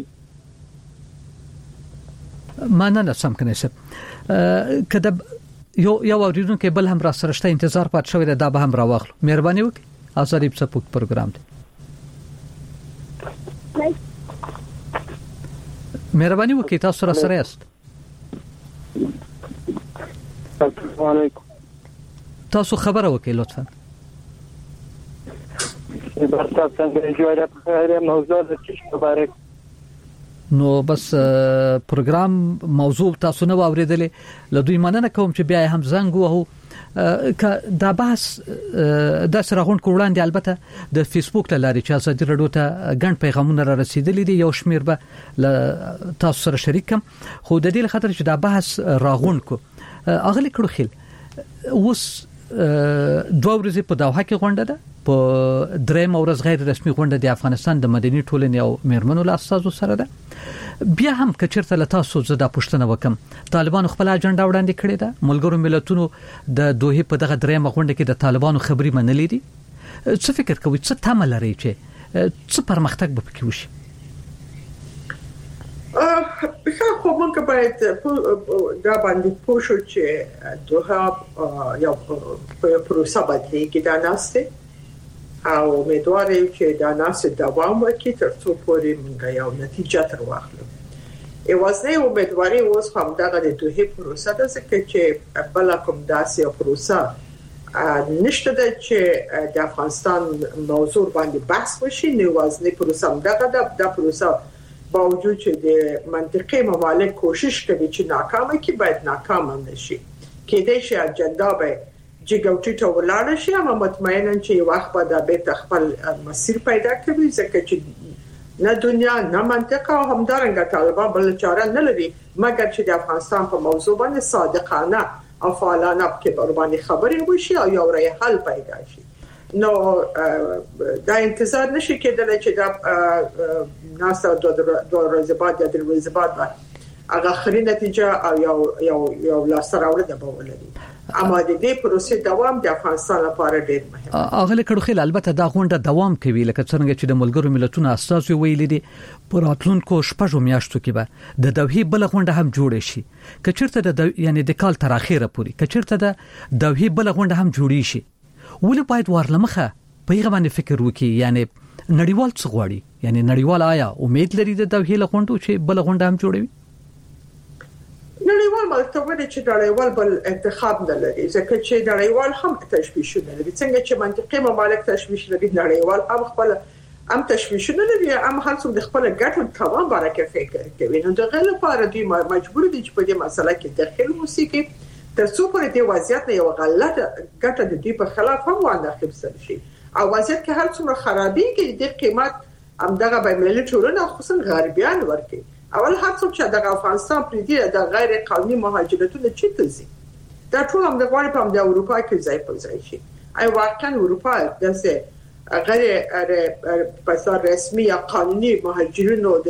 Speaker 4: مننه سم کنه صاحب کده یو اوریدونکو بل هم را سره شته انتظار پات شوی دا به هم راوخلو. مهرباني وکړئ ازادي په سپوک پروګرام دی. مهرباني وکړئ تاسو را سره یاست.
Speaker 9: السلام علیکم.
Speaker 4: تاسو خبره وکړئ لطفا.
Speaker 9: برتا څنګه جوړه خیره موضوع د چی مبارک.
Speaker 4: نو بس پروګرام موضوع تاسو نه اوریدلې لدوی مننه کوم چې بیا هم زنګ وو ک دا بحث د سرغون کوړاندې البته د فیسبوک لاري چې ازادي رادیو ته ګڼ پیغامونه را رسیدلې دي. یو شمیر به تاسو سره شریکم خو د دې خاطر چې دا بحث راغون کو اغلی کړو خل اوس دوه ورځې په دوحه کې غونډه ده. په دریم ورځ غیر رسمي غونډه د افغانستان د مدني ټولنې او میرمنو له اساسو سره ده. بیا هم کچرته له تاسو زده پښتنه وکم طالبانو خپل اجنډا وړاندې کړې ده. ملګرو ملتونو د دوه په دغه دریم غونډه کې د طالبانو خبري منلې دي. څه فکر کوئ څه تمه لري چې څه پرمختګ به پکې وشي؟
Speaker 5: خو موږ باید دا باندې پوښو چې دوه یو پروسه بدلېږي دا ناسته او امیدوار یم چې دا ناسته دوام وکړي تر څو پورې موږ یو نتیجه تر واخلو. یوازې امیدواري اوس هم دغه د دوه پروسه ده ځکه چې بل کوم داسې پروسه نشته ده چې د افغانستان موضوع باندې بحث وشي. نو یوازې پروسه دغه د پروسه باوجود چې د منطقي ممالک کوشش کوي چې ناکامه کی باید ناکامه نشي. کېدای شي اجنډا به جګوټی ته ولاړ شي اما مطمئناً چې وخت به د خپل مسیر پیدا کوي ځکه چې نه دنیا نه منطقه او همدارنګه طالبان بل چاره نه لري مګر چې د افغانستان په موضوع باندې صادقانه او فعالانه کې باندې خبرې وشي او یو رای حل پیدا شي. نو دا انتظار نشي کېدلی چې دا ناسا دوه ورځې بعد یا درې ورځې بعد هغه اخري نتیجه او یو لاسته راوړنه به ولري. اما د دې پروسې دوام د افغانستان لپاره ډېر مهم دی.
Speaker 4: اغله کړو خل البته دا غونډه دوام کوي لکه څنګه چې د ملګرو ملتونو اساس ویلي دي پر راتلونکو شپږو میاشتو کې به د دوه بل غونډه هم جوړ شي. کچرته د یعنی د کال تر اخره پوري کچرته د دوه بل غونډه هم جوړی شي. ولې باید ورلمخه په هغه باندې فکر وکړي؟ یعنی نړیوال څه غواړي؟ یعنی نړیوال آیا امید لري د دوی له غونډو چې بل غونډه هم جوړوي؟
Speaker 5: نړیوال ملتونه چې نړیوال بل انتخاب نه لري، ځکه چې نړیوال هم تشویشونه لري. څنګه چې منطقي ممالک تشویش لري، نړیوال هم خپل هم تشویشونه لري، هم هر څوک د خپل ګټو توان بارکه فکر کوي. نو دغه لپاره دوی مجبور دي چې په دې مسله کې دخل وسیږي تر څو پر دې وضعیت نه یو غلطه ګټه د دې په خلاف هم وانخښل شي. او وضعیت کې هر څومره خرابېږي د قیمت همدغه بین‌المللي ټولنه خصوصا غربیان ورکي. اول هر څوک چې د افغانستان پر دې د غیر قانوني مهاجرتونو چیرته ځي، دا ټول هم د غواړي په اروپا کې ځای په ځای شي. ای واقعا اروپا داسې غیر په رسمي یا قانوني مهاجرینو د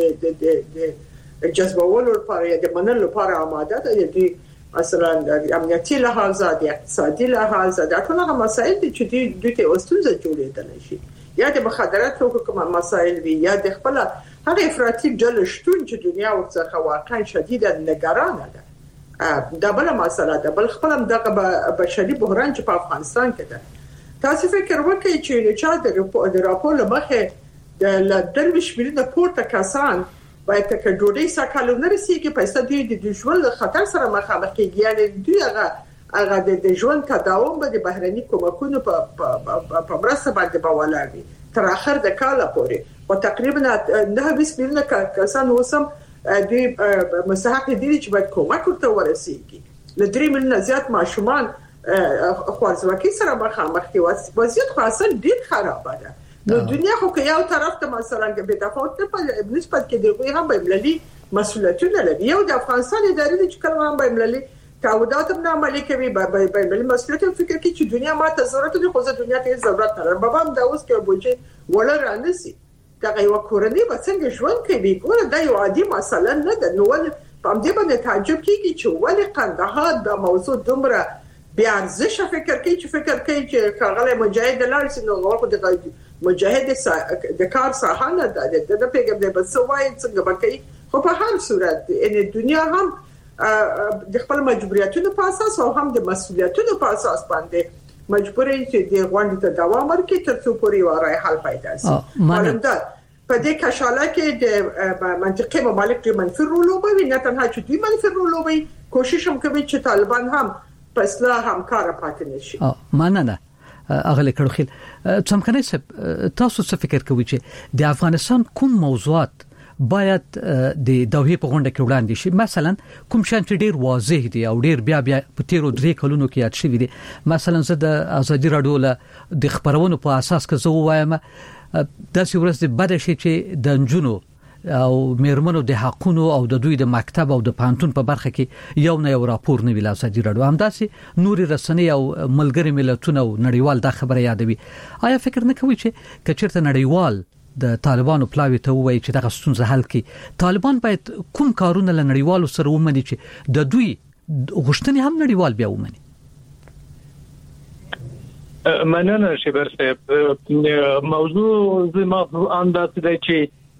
Speaker 5: جذبولو لپاره یا د منلو لپاره آماده ده. دي مثلا د امنیتي لحاظ، د اقتصادي لحاظ، دا ټول هغه مسایل دي چې دوی ته وستونزه جوړېدل شي، یا د مخدراتو حکومت مسایل وي، یا د خپل هغه افراطي ډلې شتون چې دنیا ورڅخه واقعا شدیده نگرانه ده. دا بل مسله ده. بل خپل دغه بشري بحران چې په افغانستان کې ده. تاسو فکر وکړئ چې چا د راپور لمخه د درویش مليونه پورته کسان باید که ډوډۍ سکالو نه رسیږي، پیسې د ژوند خطر سره مخامخ کېږي. یعنی دوی هغه د ژوند تداوم به د بهرني کومکونو په مرسته باندې بولاوي تر اخر د کال پورې. او تقریبا 9 مليونه کسان وسم دوی مستحق دي چې باید کومک ورته ورسیږي. له 3 مليونه زیات ماشومان خوارزواکي سره مخامخ دي. وضعیت خاصه ډیر خراب ده. نو دنیا خو که یو طرف ته مثلا به تفاوت په نسبت کې دی هم بین‌المللي مسؤلیتونه لري. یو د افغانستان ادارې چې کله هم بین‌المللي تعهدات نه عملي کوي، بین‌المللي مسؤلیت فکر کوي چې دنیا ما ته ضرورت دي، خو دنیا ته ضرورت نه لري. بابا هم دا اوس کې بوجي ولا رانسي دا یو کورنۍ به څنګه ژوند کوي؟ ګوره دا یو عادي مسله نه ده. نو ول په دې باندې تعجب کیږي چې ولې قندهار د موضوع دومره بیا ارزش فکر کوي چې کاغله مجاهد لارس نو ورکو د مجاهد د کار ساحه نه ده. د پیغام د بسوای څنګه بکې. خو په هر صورت ان دنیا هم د خپل مجبوریتونو په اساس او هم د مسؤلیتونو په اساس باندې مجبورې چې د غونډې ته دوام ورکړي تر څو پورې واره حل پیدا شي. مالنده په دې کشاله کې د منطقي ممالک د منفي رول لوبوي، نه تنها چې دوی منفي رول لوبوي، کوشش هم کوي چې طالبان هم په اصلاح همکار پاتې نشي.
Speaker 4: مننه اغلی کړخیل. څمکنه تاسو څه فکر کوئ چې د افغانستان کوم موضوعات باید د دوی په غونډه کې وړاندې شي؟ مثلا کوم شان چې ډیر واضح دي او ډیر بیا په 13 کلونو کې یاد شوی دي. مثلا زه د ازادي رادیو له د خبرونو په اساس کې زه وایم داسې ورځ بد شي چې د انجونو او میرمنو د حقونو او د دوی د مکتب او د پانتون په برخه کې یو نه یو راپور نه ویل ازادي رادیو. همداسې نوري رسنۍ او ملګری ملتونه او نړیوال دا خبره یادوي. آیا فکر نه کوي چې کچرته نړیوال د طالبانو پلاوی ته وایي چې دغه ستونزه حل کړي، طالبان باید کوم کارونه له نړیوالو سره ومني چې د دوی غوښتنې هم نړیوال بیا ومني؟
Speaker 7: مننه شبر صاحب. موضوع زما انداز دی چې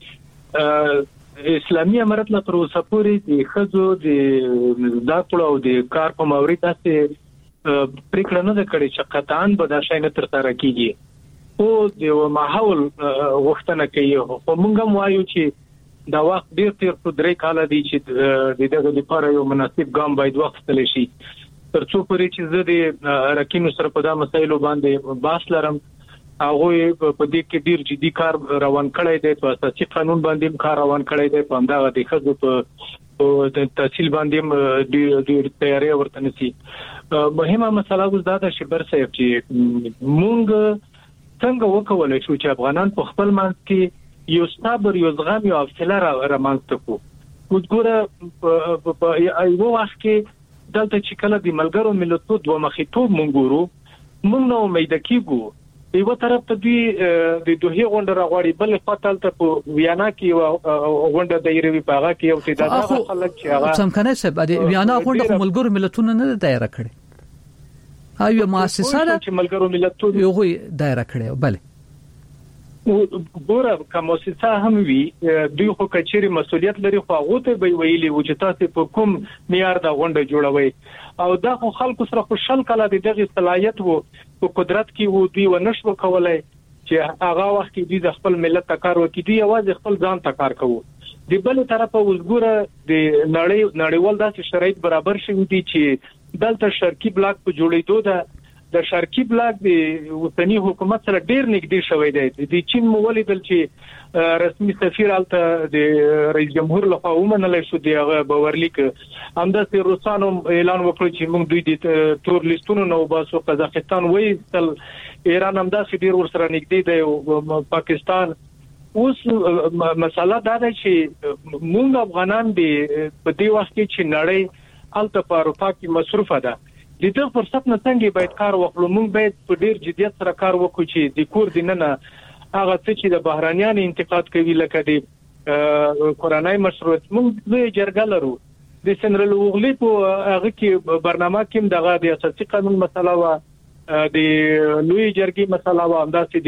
Speaker 7: اسلامي امارت لا تر اوسه پورې د خزو د داخلو او د کار په موري تاسو پریکړه نه کړې چې قطعاً به دا شی نه تر سره کیږي. او د ماحول وختونه کوي. خو موږ هم وایو چې دا وخت ډیر تیر په 3 کال دی چې دغه لپاره یو مناسب ګام باید واخیستل شي تر څو پورې چې زه د رکینو سره په دا مسایلو باندې بحث لرم. هغه په دې کې ډیر جدي کار روان کړی دی، په اساسي قانون باندې کار روان کړی دی، په همدغه د خزو په تحصیل باندې ډیر تیاری ورته نسی. مهمه مسله اوس دا ده چې بر صاحب چې مونږ څنګه وکولای شو چې افغانان په خپل منځ کې یو صبر، یو زغم، یو حوصله رامنځته کړو. وګوره په یو وخت کې دلته چې کله د ملګرو ملتونو دوه مخیتوب مونږ ګورو، مونږ نو امید کیږو یو طرف ته دی د دوه غونډه راغړي، بل خپل ته په ویانا کې غونډه دایره وی پاغه کې یو تعداد خلک چې هغه څمکنه سب د ویانا غونډه ملګرو ملتونو نه دایره کړي، ایو مؤسسه چې ملګرو ملتونو یو دایره کړي. بله ګوره کوم مؤسسه هم وي دوی خو کچېری مسولیت لري خو هغه ته به ویلي و چې تاسو په کوم معیار دا غونډه جوړوي او دا خو خلکو سره خوشحال کله دغه صلاحیت وو په قدرت کې وو دوی ونشو کولای چې هغه وخت کې دوی د خپل ملت ته کار وکړي دوی یوازې خپل ځان ته کار کوي د بل طرفه وګوره د نړیوال داسې شرایط برابر شوي دي چې دلته شرقي بلاک په جوړېدو د شرقي بلاک د وطني حکومت سره ډیر نږدې شوی دی د چین مولیدل چې رسمي سفیر الته د رئیس جمهور لخوا ومنل شو دی هغه باورلیک همداسې روسانو اعلان وکړ چې موږ دوی د تور لیستونو نو باسو قزاقستان وایستل ایران همداسې ډیر ورسره نږدې دی او پاکستان اوس مسله دا ده چې موږ افغانان دي په دې وخت کې چې نړۍ الته په اروپا کې مصروفه ده د دې فرصت نه څنګه باید کار وکړو موږ باید په ډیر جديت سره کار وکړو چې د کور دینه هغه څه چې د بهرانيان انتقاد کوي لکه د کورونای مشروعیت موږ د جرګه لرو د سنرال اوغلی په هغه کې برنامه کې دغه د اساسي قانون مسله وا د لوی جرګې مسله وا همداسې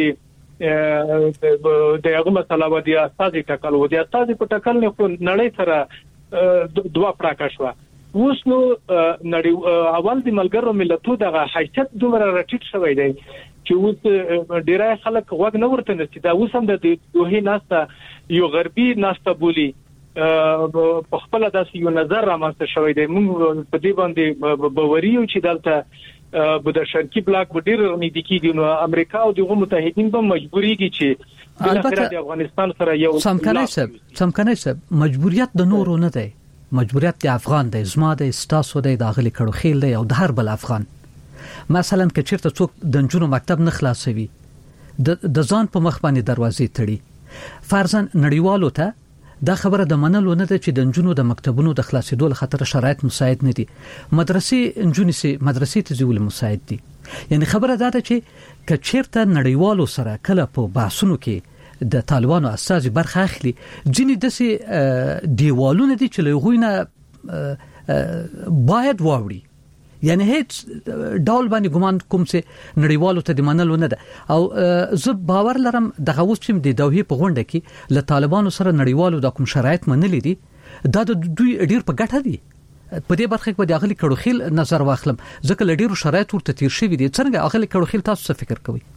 Speaker 7: د هغه مسله وا د اساسي ټاکل و د اساسي په ټاکل نه خو نړۍ سره دوه پراکا شو اوس نو اول د ملګرو ملتونو دغه حیثیت دومره راټیټ شوی دی چې اوس ډیری خلک وګ نه ورته نشي دا اوس هم د دوه ناسته یو غربي ناسته بولی په خپل داسې یو نظر رامنځته شوی دی موږ په دې باندې باوریو چې دلته د شرقي بلاک په ډیر نږدې کې نو امریکا او دغه متحدین به مجبوريږي چې البته د افغانستان سره یو
Speaker 4: سمکنه صاحب مجبوریت د نورو نه دی مجبوریت د افغان د زما د استاسو د داخلي کړو خیل دی او د هر بل افغان مثلا که چیرته څوک د جنونو مکتب نه خلاصوي د ځان په مخ باندې دروازې تړي فرضاً نړیوالو ته دا خبره د منلو نه ده چې د جنونو د مکتبونو د خلاصېدو لخطر شرایط مساعد نه دي مدرسې جنونو سي مدرسې ته ځول مساعد دي یعنی خبره دا ده چې که چیرته نړیوالو سره کله په بحثونو کې د طالبانو اساسي برخه اخلي ځینې دسي دیوالونه دي چې لغوینه باید واوړي یعنی هیڅ ډول باندې ګمان کوم چې نړیوالو ته د منلو نه ده او زه باور لرم دغه اوس چې د دوحې په غونډه کې له طالبانو سره نړیوالو د کوم شرایط منلي دي دا د دوی ډیر په ګټه دي په دې برخه کې به د اغلی کړو خیل نظر واخلم ځکه له ډیرو شرایط ورته تیر شوی دي څنګه اغلی کړو خیل تاسو څه فکر کوئ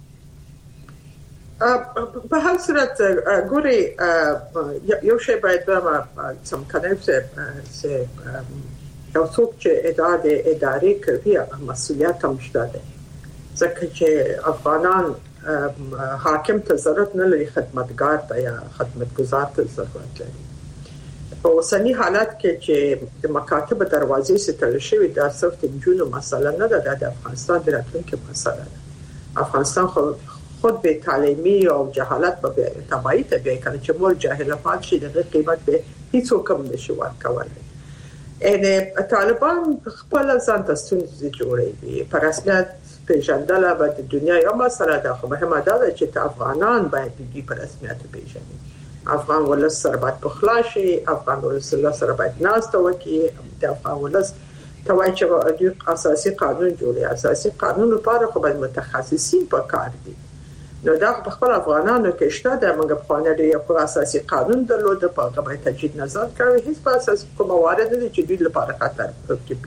Speaker 5: په هر صورت ګوري یو شی باید ما سم کنه چې یو څوک چې ادارې کوي مسؤلیت هم شته ده ځکه چې افغانان حاکم ته ضرورت نه لري خدمتګار ته یا خدمتګزار ته ضرورت لري په اوسنی حالت کې چې د مکاتب دروازې ستل شوی دا صرف د جنونو مسله نه ده د افغانستان د راتلونکي مسله ده افغانستان خود به تعلیمی او جهالت به تبعی ته به کنه چې مور جاهل پات شي د قیمت به هیڅ کوم نشي ورکولای ان طالبان خپل ځان ته ستونزې جوړوي په رسمیت پیژندل به د دنیا یو مسله ده خو مهمه ده چې افغانان باید د په رسمیت پیژني افغان ولس سره باید بخلاشي افغان ولس سره باید ناسته وکړي د افغان ولس توای چې اساسي قانون جوړي اساسي قانون لپاره خو باید متخصصین په کار دي نو دا په خپل افغانانو کې شته د موږ په خانه دی یو اساسي قانون درلود په هغه باید تجدید نظر کوي هیڅ په اساس کوم موارد دي چې دوی لپاره خطر کې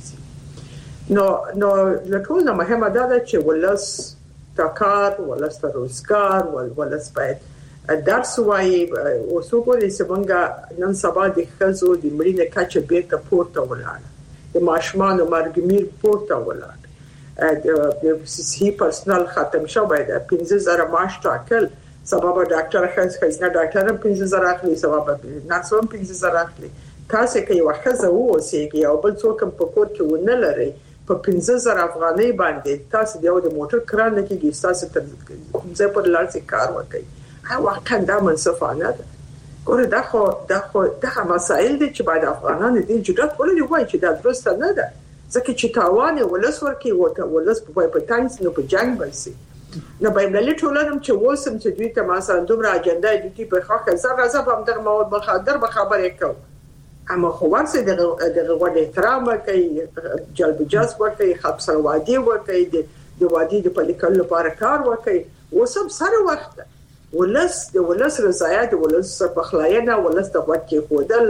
Speaker 5: پیښ نو لکه نو مهمه ده چې ولس تکار ولس روزګار ولس باید درس وایي او څوګوري چې موږ نن سبا د خزو د مړینې کچه بیرته پورته ولاړه د ماشومان مرګمیر پورته ولاړه د صحي پرسنل ختم شو باید 15000 معاش ټاکل سبب ډاکټر خزنه ډاکټر 15000 اخلي سبب نرس 15000 اخلي تاسو کې یو خزه ووسیږي او بل څوک په کور کې ونه لري په 15000 افغانۍ باندې تاسو د موټر کران نه کېږي تاسو ته ځکه په لارځي کار وکړي هغه وخت دا منصفانه ده ګوره دا خو مسائل دي چې باید افغانان دې جدات ولې وایي چې دا درسته نه ده ځکه چې تاوان ولس ورکی وته ولس په تانس نو په جنگ بلسي نو باید له ټولنم چې وسم چې دوی ته مثلا دومره اجنډا دي په خاطر زغه هم دغه مواد مخدر به خبرې کو اما خو ورسې دغه وړ احترام کوي جلب جذب کوي خبر وادي کوي د وادي د پلیکل لپاره کار وکړي وسم سره وخت ولس رضایت ولس بخلاینه ولس د وکی خودل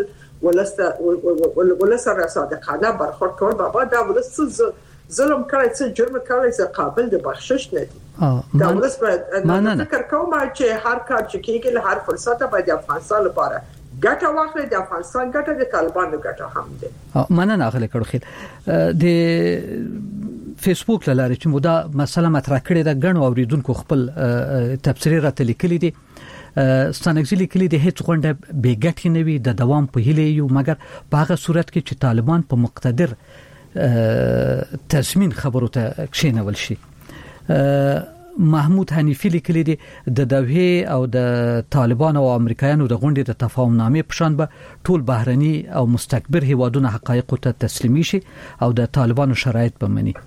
Speaker 5: ولس را صادقانه برخورد کول بابا دا ولس ظلم کوي څه جرم کوي څه قابل د بخشش نه دي دا ولس باید فکر کوم چې هر کار چې کیږي له هر فرصت باید افغانستان لپاره ګټه واخلي د افغانستان ګټه د طالبانو ګټه هم ده.
Speaker 4: مننه اغلی کړو خیر د فیسبوک لاره چې مودا مسله مطرح کړې ده غنو اوریدونکو خپل تفسیر راته لیکلي دي ستانګزلی کلی د هیڅ غونډه بیګټی نه وي د دوام په هیله یو مګر په هغه صورت کې چې طالبان په مقتدر تضمین خبرو ته کښینول شي. محمود حنیفی لیکلی دی د دوحه او د طالبان او امریکایانو د غونډې د تفاهم نامې په شان به ټول بهرني او مستكبر هیوادونه حقایق ته تسلیمي شي او د طالبانو شرایط به مني.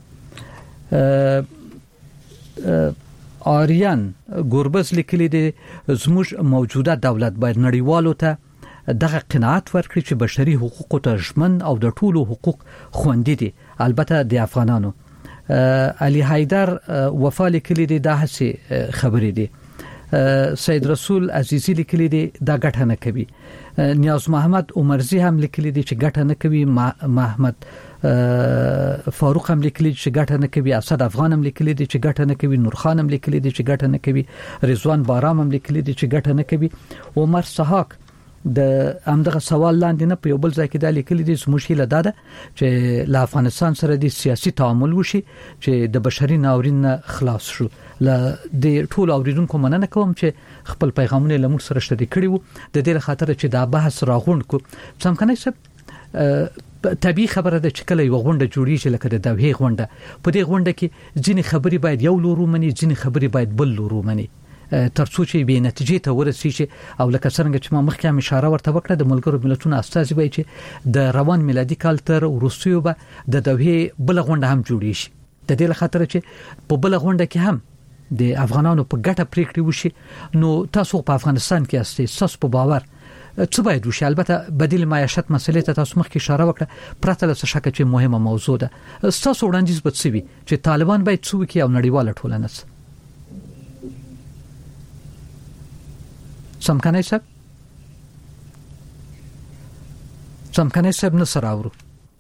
Speaker 4: آریان ګوربز لیکلی دی زموږ موجوده دولت باید نړیوالو ته دغه قناعت ورکړي چې بشري حقوق ته ژمن او د ټولو حقوق خوندي دي البته د افغانانو. علي حیدر وفا لیکلی دی دا هڅه خبرې دي. سید رسول عزیزی لیکلی دی دا ګټه نه کوي. نیاز محمد عمرزی هم لیکلی دی چې ګټه نه کوي. محمد فاروق هم لیکلی چې ګټه نه کوي. اسد افغان هم لیکلی دی چې ګټه نه کوي. نور خان هم لیکلی دی چې ګټه نه کوي. رضوان بارام هم لیکلی دی چې ګټه نه کوي. عمر سحاق د همدغه سوال لاندې نه په یو بل ځای کې د لیکلي دي زموږ هیله ده چې له افغانستان سره د سیاسي تعامل وشي چې د بشري ناورین خلاص شو. ل د ټول اوریدونکو مننه کوم چې خپل پیغامونه لمر سره شریک کړي وو د دې خاطر چې دا بحث راغونډ کو سم کنه سب طبيعي خبره ده چې کله یو غونډه جوړیږي لکه د دوحه غونډه په دې غونډه کې ځینې خبري باید یو لورو مني ځینې خبري باید بل لورو مني ترڅو چې به نتیجې ته ورسیږي او لکه څنګه چې ما مخکې هم اشاره ورته وکړه د ملګرو ملتونو استازي به چې د روان میلادي کال تر وروستیو به د دوحه بل غونډه هم جوړی شي د دې لپاره چې په بل غونډه کې هم د افغانانو په ګټه پریکړې وشي. نو تاسو په افغانستان کې استئ ساس په باور څه باید وشي؟ البته بدیل معیشت مسلې ته تاسو مخکې اشاره وکړه پرته له شک چې مهمه موضوع ده. تاسو وړاندیز به څه وي چې طالبان باید څه وکړي او نړیواله ټولنه سمکنه سب نصر اورو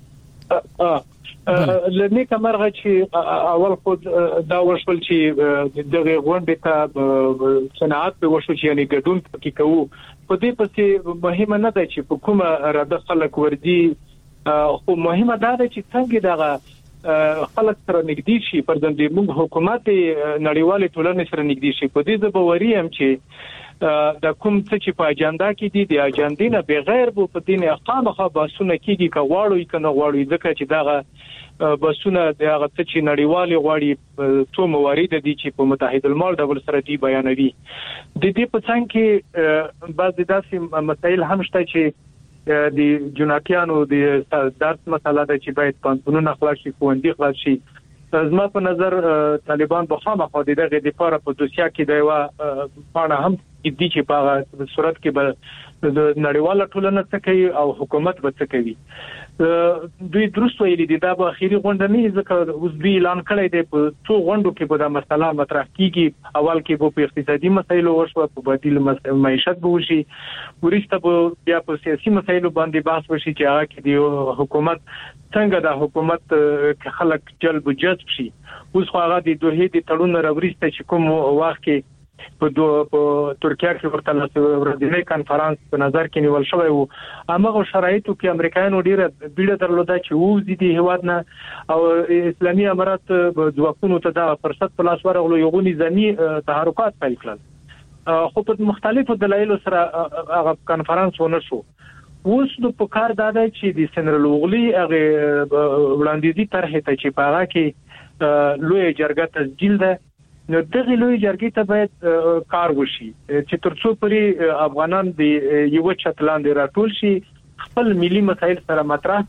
Speaker 7: لنی کمرغه چې اول خود دا وشول چې دغه غونډې ته صنعت به وشو چې یعنی ګډون پکې کوو په دې پسې مهمه نه ده چې په کومه راده خلک وردي خو مهمه ده چې څنګه دغه خلک سره نږدې شي پر دې موږ حکومت نړیوالې ټولنې سره نږدې شي. په دې ځبوري هم چې د کوم څه چې په اجنډا کې دي د اجنډې نه بغیر په دین خامخا باسونه کېږي کواړو کنه غواړي ځکه چې دغه باسونه دغه څه چې نړیوالي غواړي څو موارد دي چې په متحده الملل ډول سره دی بیانوي. د دې په څنګه کې بعض داسې مسایل هم شته چې د جناکیانو د درس مسله ده چې باید قانونونه خلاص شي خوندي خلاص شي. زما په نظر طالبان به خامخا دغه د لپاره په دوسیا کې د یو پاڼه هم دي چې په صورت کې به د نړیواله ټولنه څه کوي او حکومت به څه کوي. دوی درست ویلي دي دا به اخیری غونډه نه ځکه اوس دوی اعلان کړی دی په څو غونډو کې به دا مسله مطرح کیږي. اول کې به په اقتصادي مسایلو وشو په بدیل معیشت به وشي ورسته به بیا په سیاسي مسایلو باندې بحث وشي چې هغه کې د حکومت څنګه د حکومت خلک جلب جذب شي. اوس خو هغه د دوه د تړون راوړسته چې کوم وخت کې په ترکیه کې ورته ورځنی کانفرنس په نظر کې نیول شوی وو. هغه شرایطو کې امریکایانو ډیره بیړه درلوده چې وځي د هیواد نه او اسلامي امارات ځواکونو ته دا فرصت په لاس ورغلو یو نظامی تحرکات پیل کړل. خو په مختلفو دلایلو سره هغه کانفرنس ونه شو. اوس نو په کار داده چې د سنرال اوغلی هغه وړاندیزي طرحه ته چې په هغه کې لوی جرګه تسجیل ده نو دغه لوی جرګې ته باید کار وشي چې ترڅو پرې افغانان د یو چتلاند راټول شي خپل ملي مسایل سره مطرح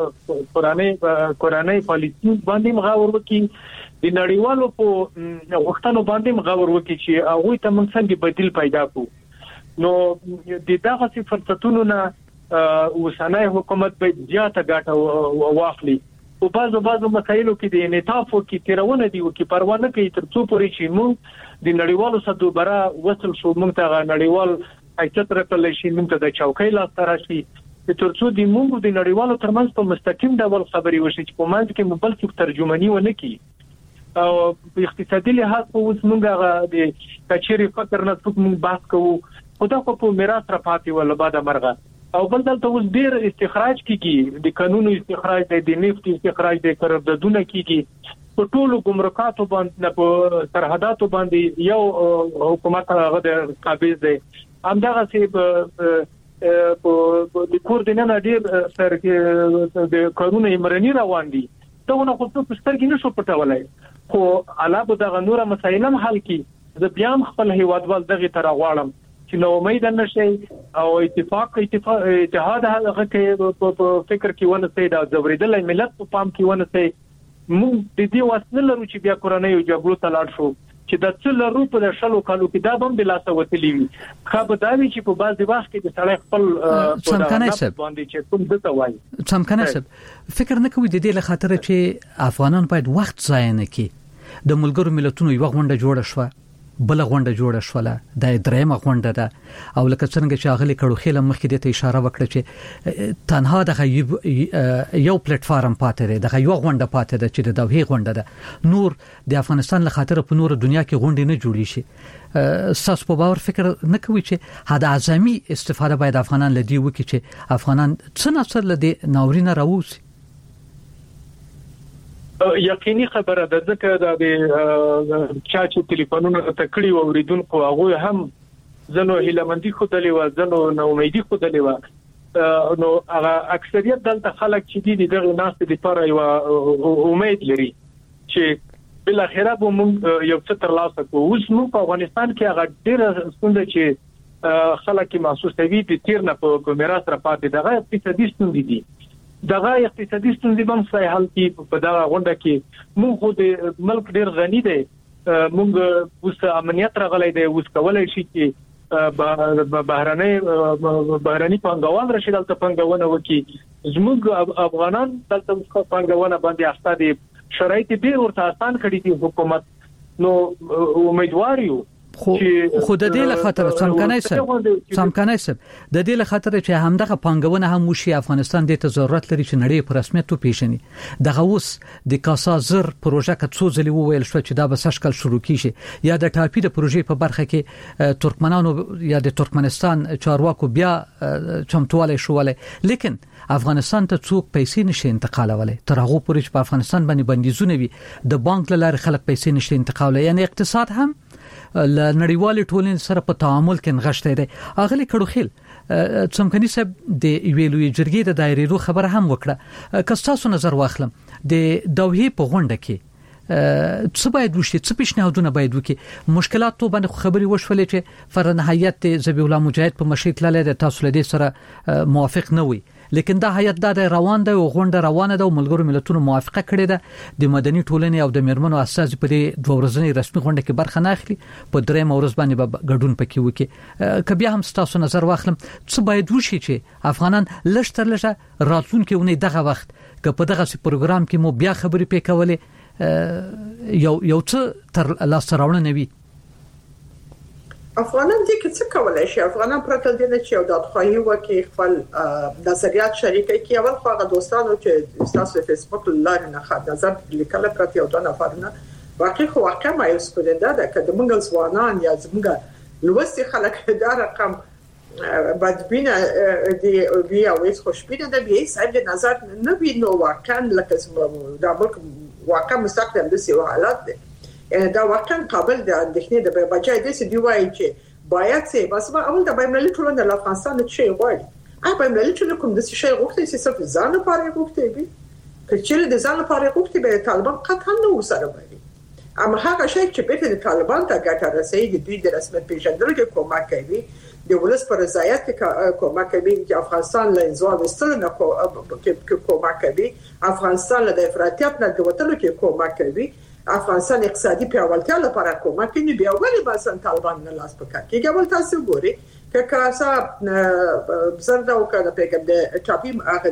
Speaker 7: کړي قرآني پالیسي باندې مغاور وکړي د نړیوالو په وختونو باندې مغاور وکړي چې هغه ته موږ څنګه بدیل پیدا کړو. نو د دغه فرصتونو نه وسنۍ حکومت باید زیاته ګټه واخلي او بعضو مسایلو کې د انعطافو کې تیرونه دی او کې پروا نه کوي تر څو پورې چې موږ د نړیوالو سره برا وصل شو موږ ته نړیوال حیثیت راکړل شي موږ ته د چوکۍ لاس راشي تر څو د موږ د نړیوالو ترمنځ په مستقیم ډول خبري وشي چې په منځ کې مبل څه ترجمانی ونه کی او په اقتصادي لحاظ په اوس موږ د کچېری فکر نه څوک موږ بحث کوو خدا په میراث را پاتې ول بعد مرغه او بل دلته اوس ډیر استخراج کیږي د قانوني استخراج د نفت استخراج د قراردادونه کیږي په ټولو ګمرکاتو باندې په سرحداتو باندې یو حکومت هغه د قابض دی همدغه سي په د کوردینه ډیر سر کې د قانوني امرني روان دي دغه خو په سترګې نشو پټولای خو علاوه دغه نور مسایل هم حل کی زه بیا خپل هیوادوال دغه تر غواړم چې نو امید نشي او اتحاد هغه کې په فکر کې ونه سي دا زوریدل ملت په پام کې ونه سي موږ د دې واسنه لرو چې بیا کورنۍ او جګړو ته لاړ شو چې د څل روپ د شلو کالو کې دا بم د لاسه وتلی وي خبرداري چې په بعض وخت کې د سړی خپل باندې چې کوم دته وایي
Speaker 4: څمکنه سب فکر نه کوي د دې لخاطر چې افغانان باید وخت ضایع نه کړي د ملګرو ملتونو یو غونډه جوړه شوه بل غونډه جوړه شوله د درېمه غونډه ده او لکه څنګه چې اغلی کړو خېله مخکې ته اشاره وکړه چې تنها د یو پلیټ فارم پاتې دی د یو غونډه پاتې ده چې د دوه غونډه ده نور د افغانستان له خاطر په نور دنیا کې غونډې نه جوړې شي ساس په باور فکر نه کوي چې هدا اعظمي استفاده باید افغانان لدی وکړي چې افغانان څنګه سره لدی ناورینه راوځي
Speaker 7: یقیني خبره ده ځکه د چا چې ټلیفونونه تکړی او اوریدونکو هغه هم زنو هیلمندي خدلې و زنو نو امیدي خدلې و نو هغه اکثریت دلته خلک چې دي دغه ناس د لپاره یو امید لري چې بل اخره به موږ یو څه تر لاسه کوو اوس موږ په افغانستان کې هغه ډېر ستونزې چې خلک محسوسوي د تیر نه په میراث را پاتې دغه اقتصادي ستونزې دي دغه اقتصادي ستونزې هم صحیح حل کی په دا غونډه کې موږ د ملک ډیر غنی دی موږ اوس امنیت راغلی دی اوس کولای شي چې بهراني پانګوال راشي دلته پانګونه وکړي زموږ افغانان دلته پانګونه باندې استاد شرایط ډیر ورته آسان کړي دي حکومت نو امیدوار یو
Speaker 4: خو د دې له خاطر څمکنه سب د دې له خاطر چې همدغه پانګونه هم وشي افغانستان د ضرورت لري چې نړۍ په رسمیت پیژني دغه اوس د کاسا زر پروژه کڅو ځلې وویل شو چې دا به سشکل شروع کیږي یا د ټاپي د پروژې په برخه کې ترکمنانو یا د ترکمنستان چارواکو بیا چمتواله شوواله لیکن افغانستان ته څوک پیسې نشي انتقالولای تر هغه پورې چې په افغانستان باندې بندیزونه وي د بانک لاره خلک پیسې نشي انتقالولای یعنی اقتصاد هم ل نړیوال ټولنې سره په تعامل کې نغښته دی اغلی کړو خیل څمکني صاحب د ویلوی جرګې د دایره رو خبر هم وکړه کستاسو نظر واخلم د دوه په غونډه کې څه باید وشي څه پیشنهادونه باید وکړي مشکلات تو باندې خبري وشولې چې فرنهایت ذبیح الله مجاهد په مشیت لاله د تاسو لدی سره موافق نه وي لیکن دا هیئت د روان ده او غونډه روانه ده او ملګرو ملتونو موافقه کړې ده د مدني ټولنې او د میرمنو اساس په دې دوه ورځنۍ رسمي غونډه کې برخه نه اخلي په درې مورز باندې ګډون پکې وکړي کبیا هم تاسو نظر واخلم څه باید وشي چې افغانان لشتر لشه راتلونکي ونی دغه وخت که په دغه پروګرام کې مو بیا خبرې پکولې یو څه تر لاس راوړنه نوي
Speaker 5: افغانان دې کې څه کولای شي افغانان پرته دې نه چې یو دادخواهي وکړي خپل نظریات شریک کړي اول خو هغه دوستانو چې تاسو په فیسبوک لاره نه خاطر نظر لیکل پرته یو د نفرونه واقعا مایوس کړنده ده کله موږ ځوانان یا موږ لوستي خلک دا رقم بدبینه دی بیا وایي خوشبینه ده بیا صاحب نظر نه وینو واقعا لکه دا واقعا مستقبل د سی حالات ده دا واقعا قابل د اندېښنې د بچای د سې دی وایي چې باید څه بس اول د بایملي ټولنه د افغانستان چې وایي بایملي ټولنه کوم د شي غوښتي چې صرف ځان لپاره غوښتي وي چې د ځان لپاره غوښتي به طالبان قطعا نه وسره وایي اما هغه شی چې په د طالبان ته ګټه رسېږي د دوی د رسمیت پیژندلو کې کومک کوي د ولس پر رضایت کې کومک کوي چې افغانستان له انزوا وستلو نه کومک کوي افغانستان له افراطیت نه د وټلو کې کومک کوي افغانستان اقتصادي پیاوړتیا لپاره کومک کوي بیا ولې باسن طالبان نه لاس پکار کیږي ول تاسو ګوري که کاسا زرد او کنه پیګم د ټاپي هغه دي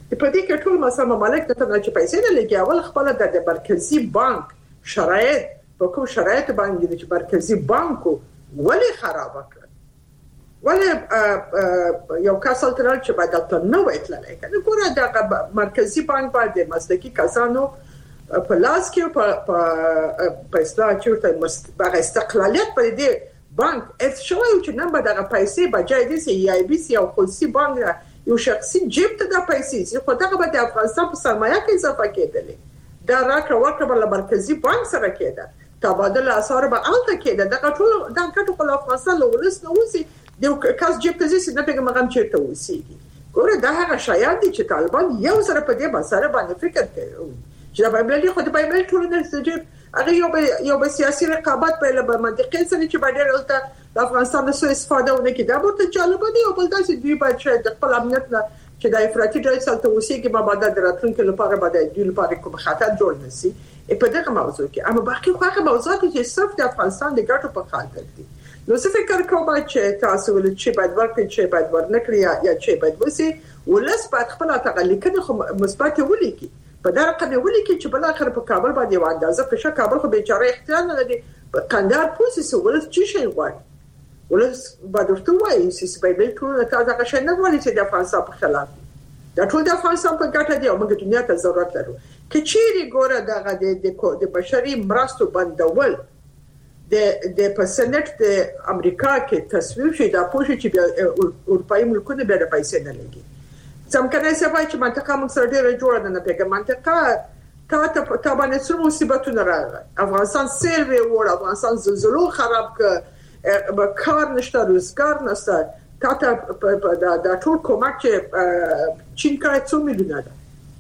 Speaker 5: په دې کې ټول مسله ممالک ته نه چې پیسې نه لګي اول خپل د مرکزی بانک شرایط په کوم شرایط باندې چې مرکزی بانک ولې خراب کړ ولې یو کسل ترل چې باید ته نو وایتلای کنه ګوره د مرکزی بانک باندې مسلکی کسانو په لاس کې په اصلاح چې په استقلالیت په دې بانک شوی چې نن به دغه پیسې بجای دي سی ای بي سی او خصوصي بانک یو شخصي جیب ته د پیسې خو دغه به د افغانستان په سرمایه کې اضافه کېدلې دا راکړه ورکړه بل مرکزی بانک سره کېده تبادله اسعار به الته کېده دغه ټول د کټو په افغانستان له ولس نه وسی د کاس جیب ته ځي نه پیغام غم چیرته وسی ګوره دا هغه شایان دي چې طالبان یو سره په دې مسله باندې فکر کوي چې دا بایبل خو د بایبل ټول نه سجب هغه یو به سیاسي رقابت په لبه منطقي سره چې باندې ولته د افغانستان څخه استفاده ونه کړي دا ورته جالب دی او بل داسې دوی باید چې د خپل امنیت نه چې د افراطي ډول سلطه وسیږي په ماده دراتونکو لپاره باندې دوی لپاره کوم خطر جوړ نشي په دغه موضوع کې اما باقي خو هغه موضوعات چې صرف د افغانستان د ګټو په خاطر دي نو څه فکر کوم چې تاسو ول چې باید ورکړي چې باید ورنکړي یا چې باید وسی ولس باید خپل تغلیکنه خو مثبت ولیکي په دا رقم ولیکي چې بل اخر په کابل باندې و اندازه په شک کابل خو بیچاره اختیار نه لري قندار پوسې ولس چې شي غواړي ولس باید ورته وایي چې بایبل ټول تازه غشنه نه ولې چې د افغانستان په خلاف دا ټول د افغانستان په ګټه دی او موږ دنیا ته ضرورت لرو کچېری ګوره دغه د بشري مرستو بندول د پرسنټ د امریکا کې تصویر شي دا پوښتنه چې اروپאי ملکونه به د پیسې نه لګي څنګه سبا چې منطقه موږ سره ډیره جوړه نه پیګه منطقه تا باندې څو مصیبتونه راغلي افغانستان سیروي وړ افغانستان زلزلو خراب ک کار نشته روزګار نشته تا دا ټول کومک چې چین کړی 2 میلیونه ده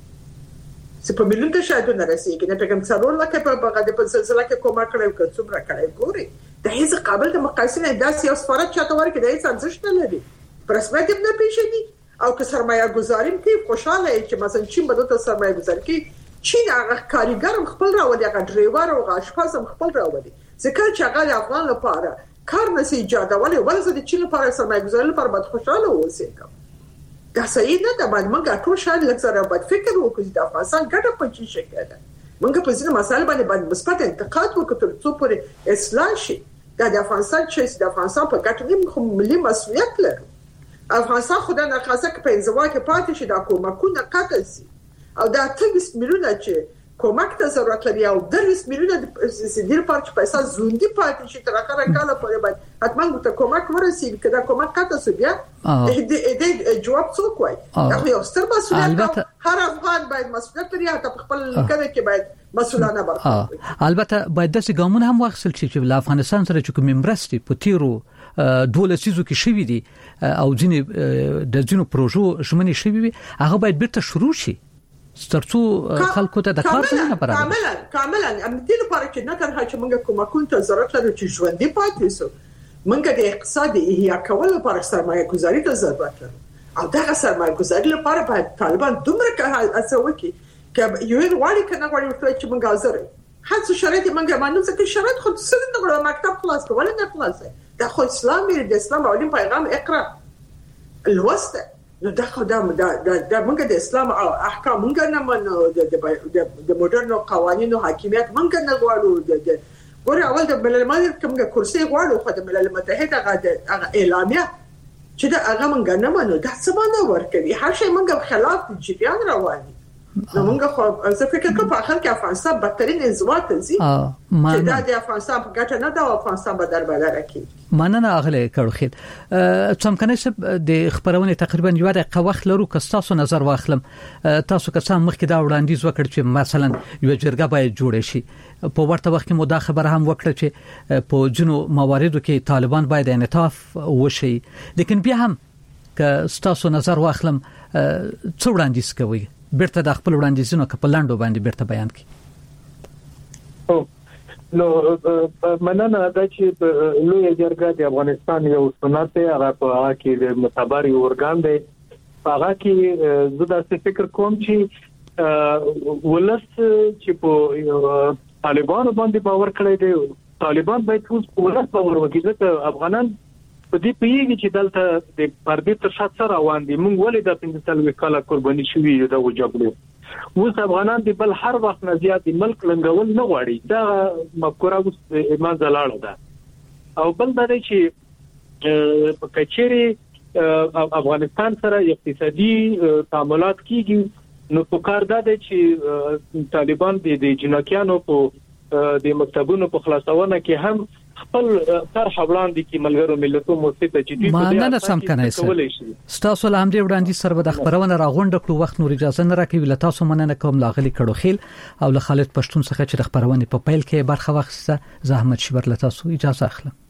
Speaker 5: چې په میلیون ته شاید نه رسیږي نه پیغام څلور لکه په زلزلې کې کومک کړی که څومره کړی ګوري د هیڅ قابل د مقایسې نه داسې یو سفارت چاته ورکړي د هیڅ ارزښت نه لري پرسپکټیو نه پیښیږي او که سرمایه گذاریم کې خوشاله چې مثلا چین به د سرمایه گذاري کې چین هغه کاریګر خپل راوړي هغه ډرایور او غاشپاز خپل راوړي ځکه چې هغه افغان لپاره کار نشي ایجادولای ولې د چین لپاره سرمایه گذاري لپاره باید خوشاله اوسېږي دا صحیح نه ده باید موږ ټول شاید لکه باید فکر وکړو د افغانستان ګټه په چی شي کېده موږ په ځینې مسایل باندې مثبت انتقاد وکړو تر څو پورې اصلاح شي دا د افغانستان چې د افغانستان په ګټه خو ملي مسؤلیت لري افغانستان خدای نه خاصه کې په انزوا کې پاتې شي دا کومکونه قطع شي او دا 30 میلیونه چې کومک ته ضرورت لري او 30 میلیونه د سیدل پارچ پیسې زوندي پاتې شي تر اخره کال پورې باید حتما ته کومک ورسیږي کدا کومک قطع شي بیا د جواب څوک وای دا یو ستر مسؤلیت هر افغان باید مسؤلیت لري ته خپل لیکنه کې باید مسؤلانه برخه
Speaker 4: البته باید داسې ګامونه هم واخیستل شي چې افغانستان سره چې کوم مرستې په تیرو 12 سيزو کې شوې دي او ځینې پروژو شمنې شوې وي هغه باید بیرته شروع شي سترڅو خلکو ته د کار څنګه برابر
Speaker 5: کاملا امتیل لپاره چې نه تر هغه موږ کومکون ته ضرورت لرو چې ژوندۍ پاتې شو موږ د اقتصاد احیا کول لپاره سرمایه گذاري ته ضرورت لرو او دا سرمایه گذاري لپاره باید طالبان دومره هڅه وکړي چې یو وړي کنه وړي چې موږ حاضر هڅه شرایط موږ باندې څه شرایط خو څنګه د مکتب خلاص کول نه خلاص دا خو اسلام دی د اسلام علم پیغام اقرا الوسط نو دا خو دا موږ د اسلام احکام موږ نه منو د موډرن قوانینو حاکمیت موږ نه غواړو ګوره اول د ملل متحد کومه کرسي غواړو خو د ملل متحد هغه اعلامیه چې دا هغه موږ نه منو دا څه معنی ورکوي هر شی موږ خلاف د جریان رواني نو موږ خو زه فکر کوم په اخر کې افغانستان بدترین انزوا ته ځي چې دا د افغانستان په ګټه نه دا افغانستان به دربدره کوي
Speaker 4: مننه اغله کړخید څمکنه سب د خبرونه تقریبا یو دقیقه وخت لرو که تاسو نظر واخلم تاسو که څنګه مخکې دا وړاندیز وکړ چې مثلا یو جرګه باید جوړ شي په ورته وخت کې مو دا خبره هم وکړه چې په جنو مواردو کې طالبان باید انعطاف وشي لیکن بیا هم که تاسو نظر واخلم څو وړاندیز کوي بیرته د خپل وړاندیزونو په لاندو باندې بیرته بیان کړي
Speaker 7: نو مننه دا چې لوی جرګه د افغانستان یو سنت دی هغه په هغه کې د متبر اورګان دی هغه کې زه دا فکر کوم چې ولس چې په طالبانو باندې باور کړی دی طالبان باید اوس په ولس باور وکړي چې افغانان په دې پیږي چې دلته د پردې تر شا سره روان دي. موږ ولې د 15 کال قرباني شوي یو د جګړو. اوس افغانان د بل هر وخت نه زیات ملک لنګول نه غواړي. دا مفکوره اوس ایمان زلاړه ده. او بل دا دی چې په کچېری افغانستان سره اقتصادي تعاملات کیږي نو په کار ده چې طالبان د جنکیانو په د مکتبونو په خلاصونه کې هم خپل تر حوالان دي کې ملګرو ملتونو موثقه جدي
Speaker 4: په نه سم کنه ستاسو لام دې وړاندې سر به د خبرونه راغونډه کړو وخت نور اجازه نه راکوي له تاسو مننه کوم لاغلي کړو خیل او له خالد پښتون څخه چې د خبرونه په پیل کې برخه واخیسته زحمت شبر له تاسو اجازه اخلم.